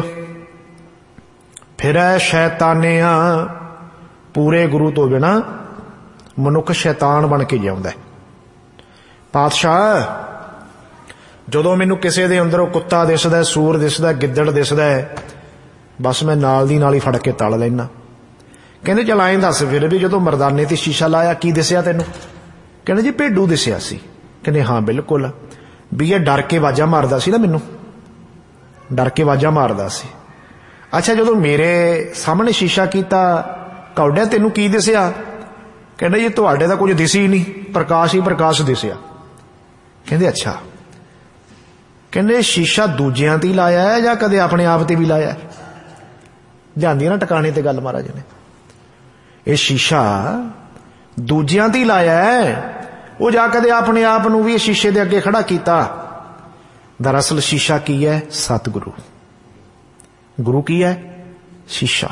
ਫਿਰੈ ਸ਼ੈਤਾਨਿਆ। ਪੂਰੇ ਗੁਰੂ ਤੋਂ ਬਿਨਾਂ ਮਨੁੱਖ ਸ਼ੈਤਾਨ ਬਣ ਕੇ ਜਿਉਂਦਾ। ਪਾਤਸ਼ਾਹ, ਜਦੋਂ ਮੈਨੂੰ ਕਿਸੇ ਦੇ ਅੰਦਰੋਂ ਕੁੱਤਾ ਦਿਸਦਾ, ਸੂਰ ਦਿਸਦਾ, ਗਿੱਦੜ ਦਿਸਦਾ, ਬਸ ਮੈਂ ਨਾਲ ਦੀ ਨਾਲ ਹੀ ਫੜ ਕੇ ਤਲ ਲੈਣਾ। ਕਹਿੰਦੇ ਚੱਲ ਐਂ ਦੱਸ ਫਿਰ ਵੀ ਜਦੋਂ ਮਰਦਾਨੇ ਤੇ ਸ਼ੀਸ਼ਾ ਲਾਇਆ ਕੀ ਦਿਸਿਆ ਤੈਨੂੰ? ਕਹਿੰਦੇ ਜੀ ਭੇਡੂ ਦਿਸਿਆ ਸੀ। ਕਹਿੰਦੇ ਹਾਂ ਬਿਲਕੁਲ, ਵੀ ਇਹ ਡਰ ਕੇ ਆਵਾਜ਼ਾਂ ਮਾਰਦਾ ਸੀ ਨਾ, ਮੈਨੂੰ ਡਰ ਕੇ ਆਵਾਜ਼ਾਂ ਮਾਰਦਾ ਸੀ। ਅੱਛਾ, ਜਦੋਂ ਮੇਰੇ ਸਾਹਮਣੇ ਸ਼ੀਸ਼ਾ ਕੀਤਾ, ਕੌਡਿਆ ਤੈਨੂੰ ਕੀ ਦਿਸਿਆ? ਕਹਿੰਦੇ ਜੀ ਤੁਹਾਡੇ ਤਾਂ ਕੁਝ ਦਿਸੀ ਹੀ ਨਹੀਂ, ਪ੍ਰਕਾਸ਼ ਹੀ ਪ੍ਰਕਾਸ਼ ਦਿਸਿਆ। ਕਹਿੰਦੇ ਅੱਛਾ। ਕਹਿੰਦੇ ਸ਼ੀਸ਼ਾ ਦੂਜਿਆਂ ਤੇ ਲਾਇਆ ਹੈ ਜਾਂ ਕਦੇ ਆਪਣੇ ਆਪ ਤੇ ਵੀ ਲਾਇਆ? ਜਾਂਦੀ ਨਾ ਟਿਕਾਣੇ ਤੇ ਗੱਲ ਮਹਾਰਾਜ ਨੇ। ਇਹ ਸ਼ੀਸ਼ਾ ਦੂਜਿਆਂ ਤੇ ਲਾਇਆ ਹੈ, ਉਹ ਜਾ ਕਦੇ ਆਪਣੇ ਆਪ ਨੂੰ ਵੀ ਇਹ ਸ਼ੀਸ਼ੇ ਦੇ ਅੱਗੇ ਖੜਾ ਕੀਤਾ। ਦਰਅਸਲ ਸ਼ੀਸ਼ਾ ਕੀ ਹੈ? ਸਤਿਗੁਰੂ। ਗੁਰੂ ਕੀ ਹੈ? ਸ਼ੀਸ਼ਾ।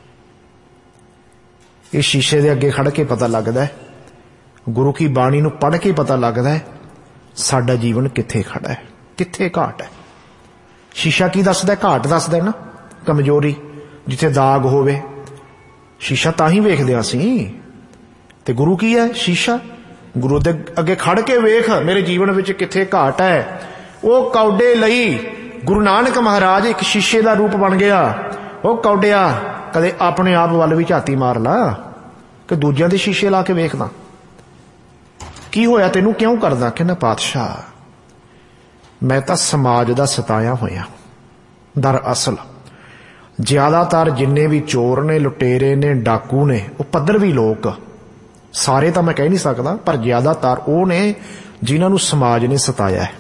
ਇਹ ਸ਼ੀਸ਼ੇ ਦੇ ਅੱਗੇ ਖੜ ਕੇ ਪਤਾ ਲੱਗਦਾ, ਗੁਰੂ ਕੀ ਬਾਣੀ ਨੂੰ ਪੜ੍ਹ ਕੇ ਪਤਾ ਲੱਗਦਾ ਸਾਡਾ ਜੀਵਨ ਕਿੱਥੇ ਖੜਾ ਹੈ, ਕਿੱਥੇ ਘਾਟ ਹੈ। ਸ਼ੀਸ਼ਾ ਕੀ ਦੱਸਦਾ? ਘਾਟ ਦੱਸਦਾ ਨਾ, ਕਮਜ਼ੋਰੀ। ਜਿੱਥੇ ਦਾਗ ਹੋਵੇ ਸ਼ੀਸ਼ਾ ਤਾਂ ਹੀ ਵੇਖਦੇ ਹਾਂ ਅਸੀਂ। ਤੇ ਗੁਰੂ ਕੀ ਹੈ? ਸ਼ੀਸ਼ਾ। ਗੁਰੂ ਦੇ ਅੱਗੇ ਖੜ ਕੇ ਵੇਖ ਮੇਰੇ ਜੀਵਨ ਵਿੱਚ ਕਿੱਥੇ ਘਾਟ ਹੈ। ਉਹ ਕੌਡੇ ਲਈ ਗੁਰੂ ਨਾਨਕ ਮਹਾਰਾਜ ਇੱਕ ਸ਼ੀਸ਼ੇ ਦਾ ਰੂਪ ਬਣ ਗਿਆ। ਉਹ ਕੌਡਿਆ, ਕਦੇ ਆਪਣੇ ਆਪ ਵੱਲ ਵੀ ਝਾਤੀ ਮਾਰ ਲਾ ਕਿ ਦੂਜਿਆਂ ਦੇ ਸ਼ੀਸ਼ੇ ਲਾ ਕੇ ਵੇਖਦਾ। ਕੀ ਹੋਇਆ ਤੈਨੂੰ? ਕਿਉਂ ਕਰਦਾ? ਕਹਿੰਦਾ ਪਾਤਸ਼ਾਹ, ਮੈਂ ਤਾਂ ਸਮਾਜ ਦਾ ਸਤਾਇਆ ਹੋਇਆ। ਦਰਅਸਲ ਜ਼ਿਆਦਾਤਰ ਜਿੰਨੇ ਵੀ ਚੋਰ ਨੇ, ਲੁਟੇਰੇ ਨੇ, ਡਾਕੂ ਨੇ, ਉਹ ਪੱਧਰਵੀ ਲੋਕ, ਸਾਰੇ ਤਾਂ ਮੈਂ ਕਹਿ ਨਹੀਂ ਸਕਦਾ, ਪਰ ਜ਼ਿਆਦਾਤਰ ਉਹ ਨੇ ਜਿਨ੍ਹਾਂ ਨੂੰ ਸਮਾਜ ਨੇ ਸਤਾਇਆ ਹੈ,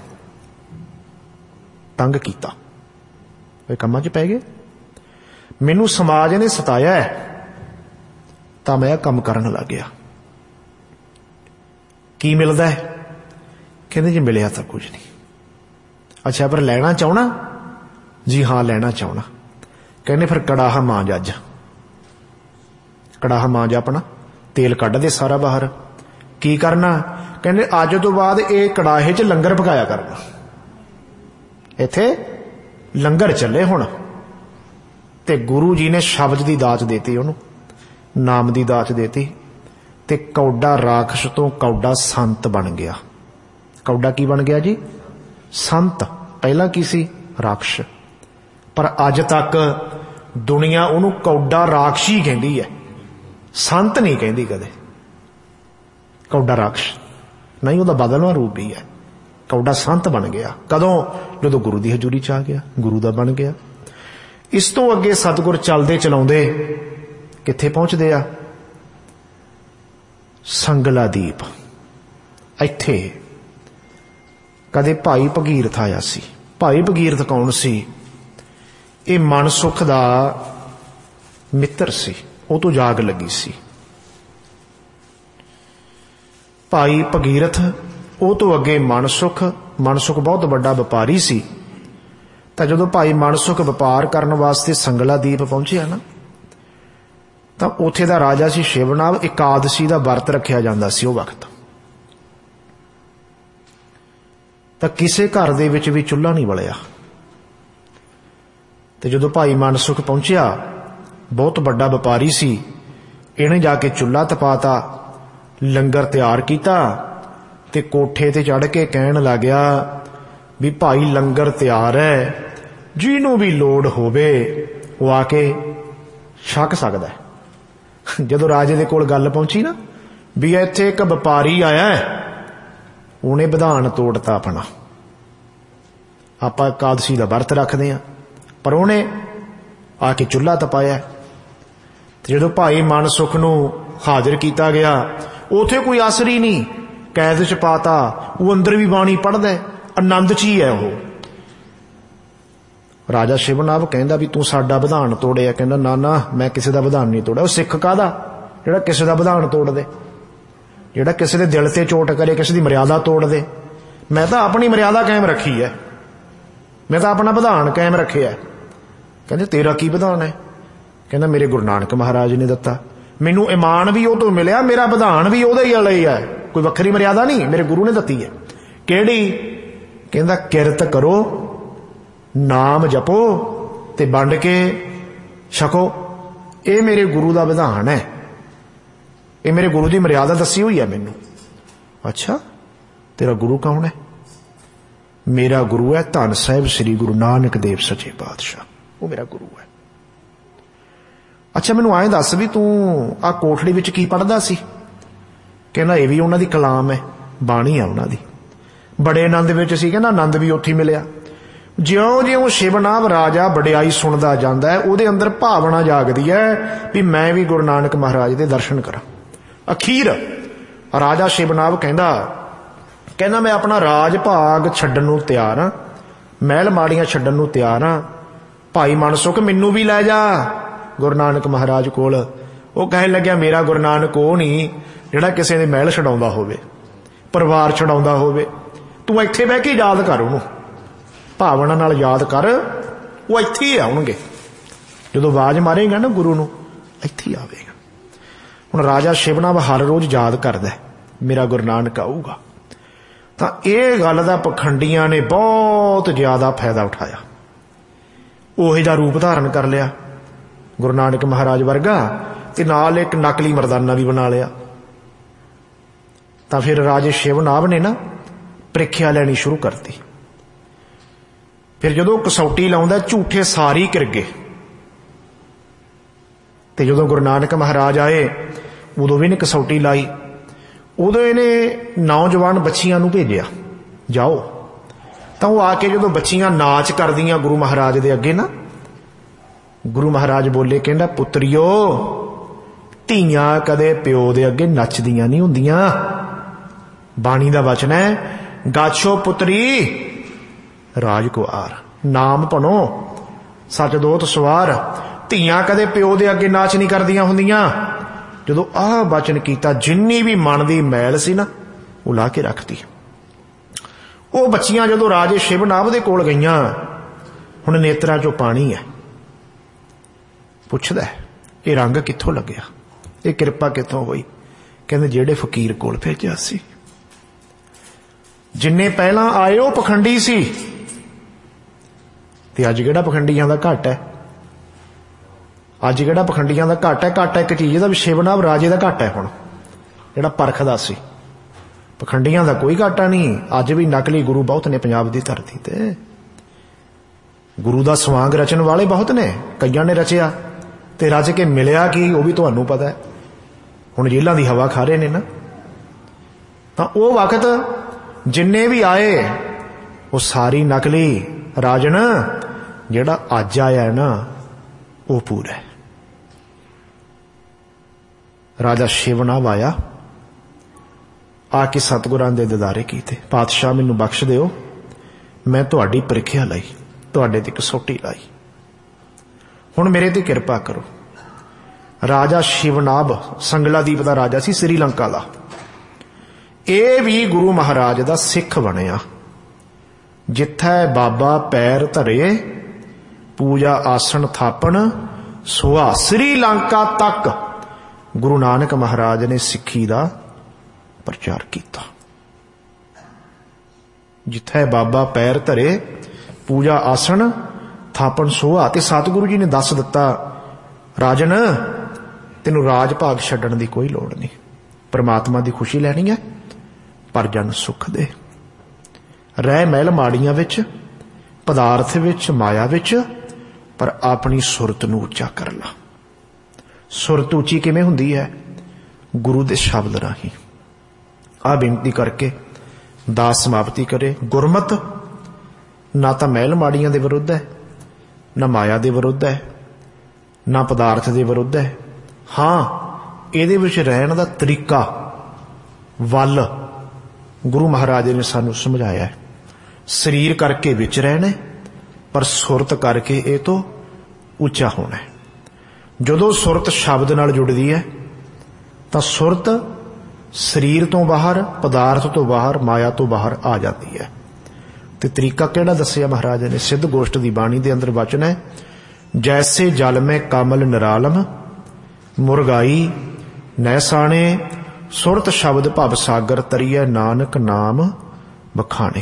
ਤੰਗ ਕੀਤਾ, ਇਹ ਕੰਮਾਂ 'ਚ ਪੈ ਗਏ। ਮੈਨੂੰ ਸਮਾਜ ਨੇ ਸਤਾਇਆ ਹੈ ਤਾਂ ਮੈਂ ਇਹ ਕੰਮ ਕਰਨ ਲੱਗ ਗਿਆ। ਕੀ ਮਿਲਦਾ ਹੈ? ਕਹਿੰਦੇ ਜੀ ਮਿਲਿਆ ਤਾਂ ਕੁਝ ਨਹੀਂ। ਅੱਛਾ, ਪਰ ਲੈਣਾ ਚਾਹਣਾ? ਜੀ ਹਾਂ, ਲੈਣਾ ਚਾਹਣਾ। ਕਹਿੰਦੇ ਫਿਰ ਕੜਾਹਾ ਮਾਂਜ, ਅੱਜ ਕੜਾਹਾ ਮਾਂਜ, ਆਪਣਾ ਤੇਲ ਕੱਢ ਦੇ ਸਾਰਾ ਬਾਹਰ। ਕੀ ਕਰਨਾ? ਕਹਿੰਦੇ ਅੱਜ ਤੋਂ ਬਾਅਦ ਇਹ ਕੜਾਹੇ 'ਚ ਲੰਗਰ ਪਕਾਇਆ ਕਰਨਾ। ਇੱਥੇ ਲੰਗਰ ਚੱਲੇ ਹੁਣ। ਤੇ ਗੁਰੂ ਜੀ ਨੇ ਸ਼ਬਦ ਦੀ ਦਾਤ ਦੇਤੀ, ਉਹਨੂੰ ਨਾਮ ਦੀ ਦਾਤ ਦੇਤੀ। ਤੇ ਕੌਡਾ ਰਾਖਸ਼ ਤੋਂ ਕੌਡਾ ਸੰਤ ਬਣ ਗਿਆ। ਕੌਡਾ ਕੀ ਬਣ ਗਿਆ ਜੀ? ਸੰਤ। ਪਹਿਲਾਂ ਕੀ ਸੀ? ਰਾਖਸ਼। ਪਰ ਅੱਜ ਤੱਕ ਦੁਨੀਆ ਉਹਨੂੰ ਕੌਡਾ ਰਾਖਸ਼ੀ ਕਹਿੰਦੀ ਹੈ, ਸੰਤ ਨਹੀਂ ਕਹਿੰਦੀ ਕਦੇ। ਕੌਡਾ ਰਾਖਸ਼ ਨਹੀਂ, ਉਹਦਾ ਬਦਲਵਾਂ ਰੂਪ ਵੀ ਹੈ। ਕੌਡਾ ਸੰਤ ਬਣ ਗਿਆ ਕਦੋਂ? ਜਦੋਂ ਗੁਰੂ ਦੀ ਹਜ਼ੂਰੀ ਚ ਆ ਗਿਆ, ਗੁਰੂ ਦਾ ਬਣ ਗਿਆ। ਇਸ ਤੋਂ ਅੱਗੇ ਸਤਿਗੁਰ ਚੱਲਦੇ ਚਲਾਉਂਦੇ ਕਿੱਥੇ ਪਹੁੰਚਦੇ ਆ? ਸੰਗਲਾ ਦੀਪ। ਇੱਥੇ ਕਦੇ ਭਾਈ ਭਗੀਰਥ ਆਇਆ ਸੀ। ਭਾਈ ਭਗੀਰਥ ਕੌਣ ਸੀ? ਇਹ ਮਨਸੁਖ ਦਾ ਮਿੱਤਰ ਸੀ, ਉਹ ਤੋਂ ਜਾਗ ਲੱਗੀ ਸੀ। ਭਾਈ ਭਗੀਰਥ, ਉਹ ਤੋਂ ਅੱਗੇ ਮਨਸੁਖ। ਮਨਸੁਖ ਬਹੁਤ ਵੱਡਾ ਵਪਾਰੀ ਸੀ। ਤਾਂ ਜਦੋਂ ਭਾਈ ਮਨਸੁਖ ਵਪਾਰ ਕਰਨ ਵਾਸਤੇ ਸੰਗਲਾ ਦੀਪ ਪਹੁੰਚਿਆ ਨਾ, ਤਾਂ ਉੱਥੇ ਦਾ ਰਾਜਾ ਸੀ ਸ਼ਿਵਨਾਭ। ਇਕਾਦਸ਼ੀ ਦਾ ਵਰਤ ਰੱਖਿਆ ਜਾਂਦਾ ਸੀ ਉਹ ਵਕਤ। ਤਾਂ ਕਿਸੇ ਘਰ ਦੇ ਵਿੱਚ ਵੀ ਚੁੱਲ੍ਹਾ ਨਹੀਂ ਬਲਿਆ। ਤੇ ਜਦੋਂ ਭਾਈ ਮਨਸੁਖ ਪਹੁੰਚਿਆ, ਬਹੁਤ ਵੱਡਾ ਵਪਾਰੀ ਸੀ, ਇਹਨੇ ਜਾ ਕੇ ਚੁੱਲ੍ਹਾ ਤਪਾਤਾ, ਲੰਗਰ ਤਿਆਰ ਕੀਤਾ ਤੇ ਕੋਠੇ ਤੇ ਚੜ੍ਹ ਕੇ ਕਹਿਣ ਲੱਗਿਆ ਵੀ ਭਾਈ ਲੰਗਰ ਤਿਆਰ ਹੈ, ਜਿਹਨੂੰ ਵੀ ਲੋੜ ਹੋਵੇ ਉਹ ਆ ਕੇ ਛਕ ਸਕਦਾ ਹੈ। ਜਦੋਂ ਰਾਜੇ ਦੇ ਕੋਲ ਗੱਲ ਪਹੁੰਚੀ ਨਾ ਵੀ ਇੱਥੇ ਇੱਕ ਵਪਾਰੀ ਆਇਆ ਹੈ, ਉਹਨੇ ਵਿਧਾਨ ਤੋੜਤਾ ਆਪਣਾ। ਆਪਾਂ ਇਕਾਦਸ਼ੀ ਦਾ ਵਰਤ ਰੱਖਦੇ ਹਾਂ, ਪਰ ਉਹਨੇ ਆ ਕੇ ਚੁੱਲ੍ਹਾ ਤਪਾਇਆ। ਤੇ ਜਦੋਂ ਭਾਈ ਮਨਸੁਖ ਨੂੰ ਹਾਜ਼ਰ ਕੀਤਾ ਗਿਆ, ਉੱਥੇ ਕੋਈ ਅਸਰ ਹੀ ਨਹੀਂ, ਕੈਦ ਚ ਪਾਤਾ। ਉਹ ਅੰਦਰ ਵੀ ਬਾਣੀ ਪੜ੍ਹਦਾ, ਆਨੰਦ ਚ ਹੀ ਹੈ ਉਹ। ਰਾਜਾ ਸ਼ਿਵਨਾਭ ਕਹਿੰਦਾ ਵੀ ਤੂੰ ਸਾਡਾ ਵਿਧਾਨ ਤੋੜਿਆ। ਕਹਿੰਦਾ ਨਾ ਨਾ, ਮੈਂ ਕਿਸੇ ਦਾ ਵਿਧਾਨ ਨਹੀਂ ਤੋੜਿਆ। ਉਹ ਸਿੱਖ ਕਾਹਦਾ ਜਿਹੜਾ ਕਿਸੇ ਦਾ ਵਿਧਾਨ ਤੋੜ ਦੇ, ਜਿਹੜਾ ਕਿਸੇ ਦੇ ਦਿਲ ਤੇ ਚੋਟ ਕਰੇ, ਕਿਸੇ ਦੀ ਮਰਿਆਦਾ ਤੋੜ ਦੇ। ਮੈਂ ਤਾਂ ਆਪਣੀ ਮਰਿਆਦਾ ਕਾਇਮ ਰੱਖੀ ਹੈ, ਮੈਂ ਤਾਂ ਆਪਣਾ ਵਿਧਾਨ ਕਾਇਮ ਰੱਖਿਆ। ਕਹਿੰਦੇ ਤੇਰਾ ਕੀ ਵਿਧਾਨ ਹੈ? ਕਹਿੰਦਾ ਮੇਰੇ ਗੁਰੂ ਨਾਨਕ ਮਹਾਰਾਜ ਨੇ ਦਿੱਤਾ, ਮੈਨੂੰ ਇਮਾਨ ਵੀ ਉਹ ਤੋਂ ਮਿਲਿਆ, ਮੇਰਾ ਵਿਧਾਨ ਵੀ ਉਹਦੇ ਹੀ ਵਾਲਾ ਹੀ ਹੈ, ਕੋਈ ਵੱਖਰੀ ਮਰਿਆਦਾ ਨਹੀਂ, ਮੇਰੇ ਗੁਰੂ ਨੇ ਦਿੱਤੀ ਹੈ। ਕਿਹੜੀ? ਕਹਿੰਦਾ ਕਿਰਤ ਕਰੋ, ਨਾਮ ਜਪੋ ਤੇ ਵੰਡ ਕੇ ਛਕੋ। ਇਹ ਮੇਰੇ ਗੁਰੂ ਦਾ ਵਿਧਾਨ ਹੈ, ਇਹ ਮੇਰੇ ਗੁਰੂ ਦੀ ਮਰਿਆਦਾ ਦੱਸੀ ਹੋਈ ਹੈ ਮੈਨੂੰ। ਅੱਛਾ, ਤੇਰਾ ਗੁਰੂ ਕੌਣ ਹੈ? ਮੇਰਾ ਗੁਰੂ ਹੈ ਧੰਨ ਸਾਹਿਬ ਸ੍ਰੀ ਗੁਰੂ ਨਾਨਕ ਦੇਵ ਸੱਚੇ ਪਾਤਸ਼ਾਹ, ਉਹ ਮੇਰਾ ਗੁਰੂ ਹੈ। ਅੱਛਾ, ਮੈਨੂੰ ਐਂ ਦੱਸ ਵੀ ਤੂੰ ਆ ਕੋਠੜੀ ਵਿੱਚ ਕੀ ਪੜ੍ਹਦਾ ਸੀ? ਕਹਿੰਦਾ ਇਹ ਵੀ ਉਹਨਾਂ ਦੀ ਕਲਾਮ ਹੈ, ਬਾਣੀ ਆ ਉਹਨਾਂ ਦੀ, ਬੜੇ ਆਨੰਦ ਵਿੱਚ ਸੀ। ਕਹਿੰਦਾ ਆਨੰਦ ਵੀ ਉੱਥੇ ਮਿਲਿਆ। ਜਿਉਂ ਜਿਉਂ ਸ਼ਿਵਨਾਭ ਰਾਜਾ ਵਡਿਆਈ ਸੁਣਦਾ ਜਾਂਦਾ ਹੈ, ਉਹਦੇ ਅੰਦਰ ਭਾਵਨਾ ਜਾਗਦੀ ਹੈ ਵੀ ਮੈਂ ਵੀ ਗੁਰੂ ਨਾਨਕ ਮਹਾਰਾਜ ਦੇ ਦਰਸ਼ਨ ਕਰਾਂ। ਅਖੀਰ ਰਾਜਾ ਸ਼ਿਵਨਾਭ ਕਹਿੰਦਾ ਮੈਂ ਆਪਣਾ ਰਾਜ ਭਾਗ ਛੱਡਣ ਨੂੰ ਤਿਆਰ ਹਾਂ, ਮਹਿਲ ਮਾੜੀਆਂ ਛੱਡਣ ਨੂੰ ਤਿਆਰ ਹਾਂ। ਭਾਈ ਮਨਸੁਖ ਮੈਨੂੰ ਵੀ ਲੈ ਜਾ ਗੁਰੂ ਨਾਨਕ ਮਹਾਰਾਜ ਕੋਲ। ਉਹ ਕਹਿਣ ਲੱਗਿਆ ਮੇਰਾ ਗੁਰੂ ਨਾਨਕ ਉਹ ਨਹੀਂ ਜਿਹੜਾ ਕਿਸੇ ਦੇ ਮਹਿਲ ਛਡਾਉਂਦਾ ਹੋਵੇ, ਪਰਿਵਾਰ ਛਡਾਉਂਦਾ ਹੋਵੇ। ਤੂੰ ਇੱਥੇ ਬਹਿ ਕੇ ਯਾਦ ਕਰ ਉਹਨੂੰ, ਭਾਵਨਾ ਨਾਲ ਯਾਦ ਕਰ, ਉਹ ਇੱਥੇ ਹੀ ਆਉਣਗੇ। ਜਦੋਂ ਆਵਾਜ਼ ਮਾਰੇਗਾ ਨਾ ਗੁਰੂ ਨੂੰ, ਇੱਥੇ ਹੀ ਆਵੇਗਾ। ਹੁਣ ਰਾਜਾ ਸ਼ਿਵਨਾਭ ਹਰ ਰੋਜ਼ ਯਾਦ ਕਰਦਾ ਮੇਰਾ ਗੁਰੂ ਨਾਨਕ ਆਊਗਾ। ਤਾਂ ਇਹ ਗੱਲ ਦਾ ਪਖੰਡੀਆਂ ਨੇ ਬਹੁਤ ਜ਼ਿਆਦਾ ਫਾਇਦਾ ਉਠਾਇਆ, ਉਹੇ ਜਿਹਾ ਰੂਪ ਧਾਰਨ ਕਰ ਲਿਆ ਗੁਰੂ ਨਾਨਕ ਮਹਾਰਾਜ ਵਰਗਾ, ਤੇ ਨਾਲ ਇੱਕ ਨਕਲੀ ਮਰਦਾਨਾ ਵੀ ਬਣਾ ਲਿਆ। ਤਾਂ ਫਿਰ ਰਾਜੇ ਸ਼ਿਵਨਾਭ ਨੇ ਨਾ ਪ੍ਰੀਖਿਆ ਲੈਣੀ ਸ਼ੁਰੂ ਕਰਤੀ। ਫਿਰ ਜਦੋਂ ਕਸੌਟੀ ਲਾਉਂਦਾ, ਝੂਠੇ ਸਾਰੀ ਕਿਰਗੇ। ਤੇ ਜਦੋਂ ਗੁਰੂ ਨਾਨਕ ਮਹਾਰਾਜ ਆਏ, ਉਦੋਂ ਵੀ ਇਹਨੇ ਕਸੌਟੀ ਲਾਈ। ਉਦੋਂ ਇਹਨੇ ਨੌਜਵਾਨ ਬੱਚੀਆਂ ਨੂੰ ਭੇਜਿਆ, ਜਾਓ। ਤਾਂ ਉਹ ਆ ਕੇ ਜਦੋਂ ਬੱਚੀਆਂ ਨਾਚ ਕਰਦੀਆਂ ਗੁਰੂ ਮਹਾਰਾਜ ਦੇ ਅੱਗੇ ਨਾ, ਗੁਰੂ ਮਹਾਰਾਜ ਬੋਲੇ, ਕਹਿੰਦਾ ਪੁੱਤਰੀਓ, ਧੀਆਂ ਕਦੇ ਪਿਓ ਦੇ ਅੱਗੇ ਨੱਚਦੀਆਂ ਨਹੀਂ ਹੁੰਦੀਆਂ। ਬਾਣੀ ਦਾ ਵਚਨ ਹੈ, ਗਾਛੋ ਪੁੱਤਰੀ ਰਾਜਕੁਆਰ, ਨਾਮ ਭਣੋ ਸੱਚ ਦੋਤ ਸਵਾਰ। ਧੀਆਂ ਕਦੇ ਪਿਓ ਦੇ ਅੱਗੇ ਨਾਚ ਨਹੀਂ ਕਰਦੀਆਂ ਹੁੰਦੀਆਂ। ਜਦੋਂ ਆਹ ਵਚਨ ਕੀਤਾ, ਜਿੰਨੀ ਵੀ ਮਨ ਦੀ ਮੈਲ ਸੀ ਨਾ, ਉਹ ਲਾ ਕੇ ਰੱਖਤੀ। ਉਹ ਬੱਚੀਆਂ ਜਦੋਂ ਰਾਜੇ ਸ਼ਿਵਨਾਭ ਦੇ ਕੋਲ ਗਈਆਂ, ਹੁਣ ਨੇਤਰਾਂ ਚੋਂ ਪਾਣੀ ਹੈ। ਪੁੱਛਦਾ ਇਹ ਰੰਗ ਕਿੱਥੋਂ ਲੱਗਿਆ, ਇਹ ਕਿਰਪਾ ਕਿੱਥੋਂ ਹੋਈ? ਕਹਿੰਦੇ ਜਿਹੜੇ ਫਕੀਰ ਕੋਲ ਭੇਜਿਆ ਸੀ। ਜਿੰਨੇ ਪਹਿਲਾਂ ਆਏ ਉਹ ਪਖੰਡੀ ਸੀ, ਤੇ ਅੱਜ ਕਿਹੜਾ ਪਖੰਡੀਆਂ ਦਾ ਘੱਟ ਹੈ? ਅੱਜ ਕਿਹੜਾ ਪਖੰਡੀਆਂ ਦਾ ਘੱਟ ਹੈ? ਘੱਟ ਹੈ ਇੱਕ ਚੀਜ਼ ਦਾ ਵੀ ਸ਼ਿਵਨਾਭ ਰਾਜੇ ਦਾ ਘੱਟ ਹੈ ਹੁਣ, ਜਿਹੜਾ ਪਰਖਦਾ ਸੀ। ਪਖੰਡੀਆਂ ਦਾ ਕੋਈ ਘਾਟਾ ਨਹੀਂ। ਅੱਜ ਵੀ ਨਕਲੀ ਗੁਰੂ ਬਹੁਤ ਨੇ ਪੰਜਾਬ ਦੀ ਧਰਤੀ ਤੇ। ਗੁਰੂ ਦਾ ਸਵਾਂਗ ਰਚਣ ਵਾਲੇ ਬਹੁਤ ਨੇ, ਕਈਆਂ ਨੇ ਰਚਿਆ ਤੇ ਰਚ ਕੇ ਮਿਲਿਆ ਕੀ ਉਹ ਵੀ ਤੁਹਾਨੂੰ ਪਤਾ ਹੈ। ਹੁਣ ਜੇਲ੍ਹਾਂ ਦੀ ਹਵਾ ਖਾ ਰਹੇ ਨੇ ਨਾ, ਤਾਂ ਉਹ ਵਕਤ ਜਿੰਨੇ ਵੀ ਆਏ ਉਹ ਸਾਰੀ ਨਕਲੀ। ਰਾਜਨ ਜਿਹੜਾ ਅੱਜ ਆਇਆ ਨਾ ਉਹ ਪੂਰਾ ਹੈ। ਰਾਜਾ ਸ਼ਿਵਨਾਭ ਆਇਆ, ਆ ਕੇ ਸਤਿਗੁਰਾਂ ਦੇ ਦਿਦਾਰੇ ਕੀਤੇ। ਪਾਤਸ਼ਾਹ ਮੈਨੂੰ ਬਖਸ਼ ਦਿਓ, ਮੈਂ ਤੁਹਾਡੀ ਪ੍ਰੀਖਿਆ ਲਈ, ਤੁਹਾਡੇ ਤੇ ਕਸੌਟੀ ਲਾਈ, ਹੁਣ ਮੇਰੇ ਤੇ ਕਿਰਪਾ ਕਰੋ। ਰਾਜਾ ਸ਼ਿਵਨਾਭ ਸੰਗਲਾਦੀਪ ਦਾ ਰਾਜਾ ਸੀ, ਸ੍ਰੀਲੰਕਾ ਦਾ। ਇਹ ਵੀ ਗੁਰੂ ਮਹਾਰਾਜ ਦਾ ਸਿੱਖ ਬਣਿਆ। ਜਿੱਥੈ ਬਾਬਾ ਪੈਰ ਧਰੇ, ਪੂਜਾ ਆਸਣ ਥਾਪਣ ਸੁਹਾ। ਸ੍ਰੀਲੰਕਾ ਤੱਕ ਗੁਰੂ ਨਾਨਕ ਮਹਾਰਾਜ ਨੇ ਸਿੱਖੀ ਦਾ ਪ੍ਰਚਾਰ ਕੀਤਾ। ਜਿੱਥੈ ਬਾਬਾ ਪੈਰ ਧਰੇ, ਪੂਜਾ ਆਸਣ ਥਾਪਣ ਸੁਹਾ। ਤੇ ਸਤਿਗੁਰੂ ਜੀ ਨੇ ਦੱਸ ਦਿੱਤਾ, ਰਾਜਨ ਤੈਨੂੰ ਰਾਜ ਭਾਗ ਛੱਡਣ ਦੀ ਕੋਈ ਲੋੜ ਨਹੀਂ। ਪਰਮਾਤਮਾ ਦੀ ਖੁਸ਼ੀ ਲੈਣੀ ਹੈ, ਪਰ ਜਨ ਸੁੱਖ ਦੇ। ਰਹਿ ਮਹਿਲ ਮਾੜੀਆਂ ਵਿੱਚ, ਪਦਾਰਥ ਵਿੱਚ, ਮਾਇਆ ਵਿੱਚ, ਪਰ ਆਪਣੀ ਸੁਰਤ ਨੂੰ ਉੱਚਾ ਕਰ ਲਾ। ਸੁਰਤ ਉੱਚੀ ਕਿਵੇਂ ਹੁੰਦੀ ਹੈ? ਗੁਰੂ ਦੇ ਸ਼ਬਦ ਰਾਹੀਂ। ਆਹ ਬੇਨਤੀ ਕਰਕੇ ਦਾਸ ਸਮਾਪਤੀ ਕਰੇ। ਗੁਰਮਤ ਨਾ ਤਾਂ ਮਹਿਲ ਮਾੜੀਆਂ ਦੇ ਵਿਰੁੱਧ ਹੈ, ਨਾ ਮਾਇਆ ਦੇ ਵਿਰੁੱਧ ਹੈ, ਨਾ ਪਦਾਰਥ ਦੇ ਵਿਰੁੱਧ ਹੈ। ਹਾਂ, ਇਹਦੇ ਵਿੱਚ ਰਹਿਣ ਦਾ ਤਰੀਕਾ ਵੱਲ ਗੁਰੂ ਮਹਾਰਾਜ ਨੇ ਸਾਨੂੰ ਸਮਝਾਇਆ ਹੈ। ਸਰੀਰ ਕਰਕੇ ਵਿੱਚ ਰਹਿਣਾ, ਪਰ ਸੁਰਤ ਕਰਕੇ ਇਹ ਤੋਂ ਉੱਚਾ ਹੋਣਾ। ਜਦੋਂ ਸੁਰਤ ਸ਼ਬਦ ਨਾਲ ਜੁੜਦੀ ਹੈ ਤਾਂ ਸੁਰਤ ਸਰੀਰ ਤੋਂ ਬਾਹਰ, ਪਦਾਰਥ ਤੋਂ ਬਾਹਰ, ਮਾਇਆ ਤੋਂ ਬਾਹਰ ਆ ਜਾਂਦੀ ਹੈ। ਤੇ ਤਰੀਕਾ ਕਿਹੜਾ ਦੱਸਿਆ ਮਹਾਰਾਜ ਨੇ? ਸਿੱਧ ਗੋਸ਼ਟ ਦੀ ਬਾਣੀ ਦੇ ਅੰਦਰ ਵਚਨ ਹੈ, ਜੈਸੇ ਜਲ ਮੈਂ ਕਮਲ ਨਿਰਾਲਮ, ਮੁਰਗਾਈ ਨੈਸਾਣੇ, ਸੁਰਤ ਸ਼ਬਦ ਭਵ ਸਾਗਰ ਤਰੀਐ, ਨਾਨਕ ਨਾਮ ਬਖਾਣੇ।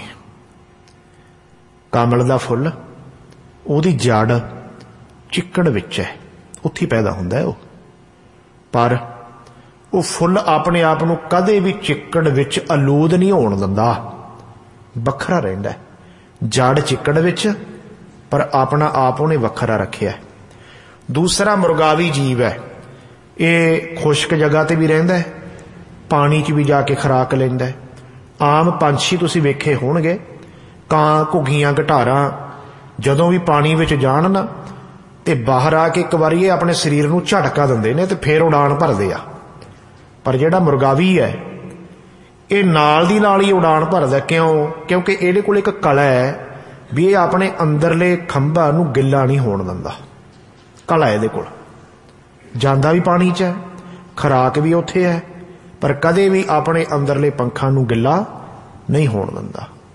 ਕਮਲ ਦਾ ਫੁੱਲ, ਉਹਦੀ ਜੜ ਚਿੱਕੜ ਵਿੱਚ ਹੈ, ਉੱਥੇ ਪੈਦਾ ਹੁੰਦਾ ਹੈ ਉਹ। ਪਰ ਉਹ ਫੁੱਲ ਆਪਣੇ ਆਪ ਨੂੰ ਕਦੇ ਵੀ ਚਿੱਕੜ ਵਿੱਚ ਆਲੂਦ ਨਹੀਂ ਹੋਣ ਦਿੰਦਾ, ਵੱਖਰਾ ਰਹਿੰਦਾ। ਜੜ ਚਿੱਕੜ ਵਿੱਚ, ਪਰ ਆਪਣਾ ਆਪ ਉਹਨੇ ਵੱਖਰਾ ਰੱਖਿਆ। ਦੂਸਰਾ ਮੁਰਗਾਵੀ ਜੀਵ ਹੈ, ਇਹ ਖੁਸ਼ਕ ਜਗ੍ਹਾ ਤੇ ਵੀ ਰਹਿੰਦਾ ਹੈ, ਪਾਣੀ 'ਚ ਵੀ ਜਾ ਕੇ ਖੁਰਾਕ ਲੈਂਦਾ। ਆਮ ਪੰਛੀ ਤੁਸੀਂ ਵੇਖੇ ਹੋਣਗੇ, ਕਾਂ, ਘੁੱਗੀਆਂ, ਗਟਾਰਾਂ, ਜਦੋਂ ਵੀ ਪਾਣੀ ਵਿੱਚ ਜਾਣ ਨਾ ਤੇ ਬਾਹਰ ਆ ਕੇ ਇੱਕ ਵਾਰੀ ਇਹ ਆਪਣੇ ਸਰੀਰ ਨੂੰ ਝਟਕਾ ਦਿੰਦੇ ਨੇ ਤੇ ਫਿਰ ਉਡਾਨ ਭਰਦੇ ਆ। ਪਰ ਜਿਹੜਾ ਮੁਰਗਾਵੀ ਹੈ ਇਹ ਨਾਲ ਦੀ ਨਾਲ ਹੀ ਉਡਾਨ ਭਰਦਾ। ਕਿਉਂ? ਕਿਉਂਕਿ ਇਹਦੇ ਕੋਲ ਇੱਕ ਕਲਾ ਹੈ ਵੀ ਇਹ ਆਪਣੇ ਅੰਦਰਲੇ ਖੰਭਾਂ ਨੂੰ ਗਿੱਲਾ ਨਹੀਂ ਹੋਣ ਦਿੰਦਾ। ਕਲਾ ਇਹਦੇ ਕੋਲ, ਜਾਂਦਾ ਵੀ ਪਾਣੀ 'ਚ ਹੈ, ਖੁਰਾਕ ਵੀ ਉੱਥੇ ਹੈ, ਪਰ ਕਦੇ ਵੀ ਆਪਣੇ ਅੰਦਰਲੇ ਪੰਖਾਂ ਨੂੰ ਗਿੱਲਾ ਨਹੀਂ ਹੋਣ ਦਿੰਦਾ।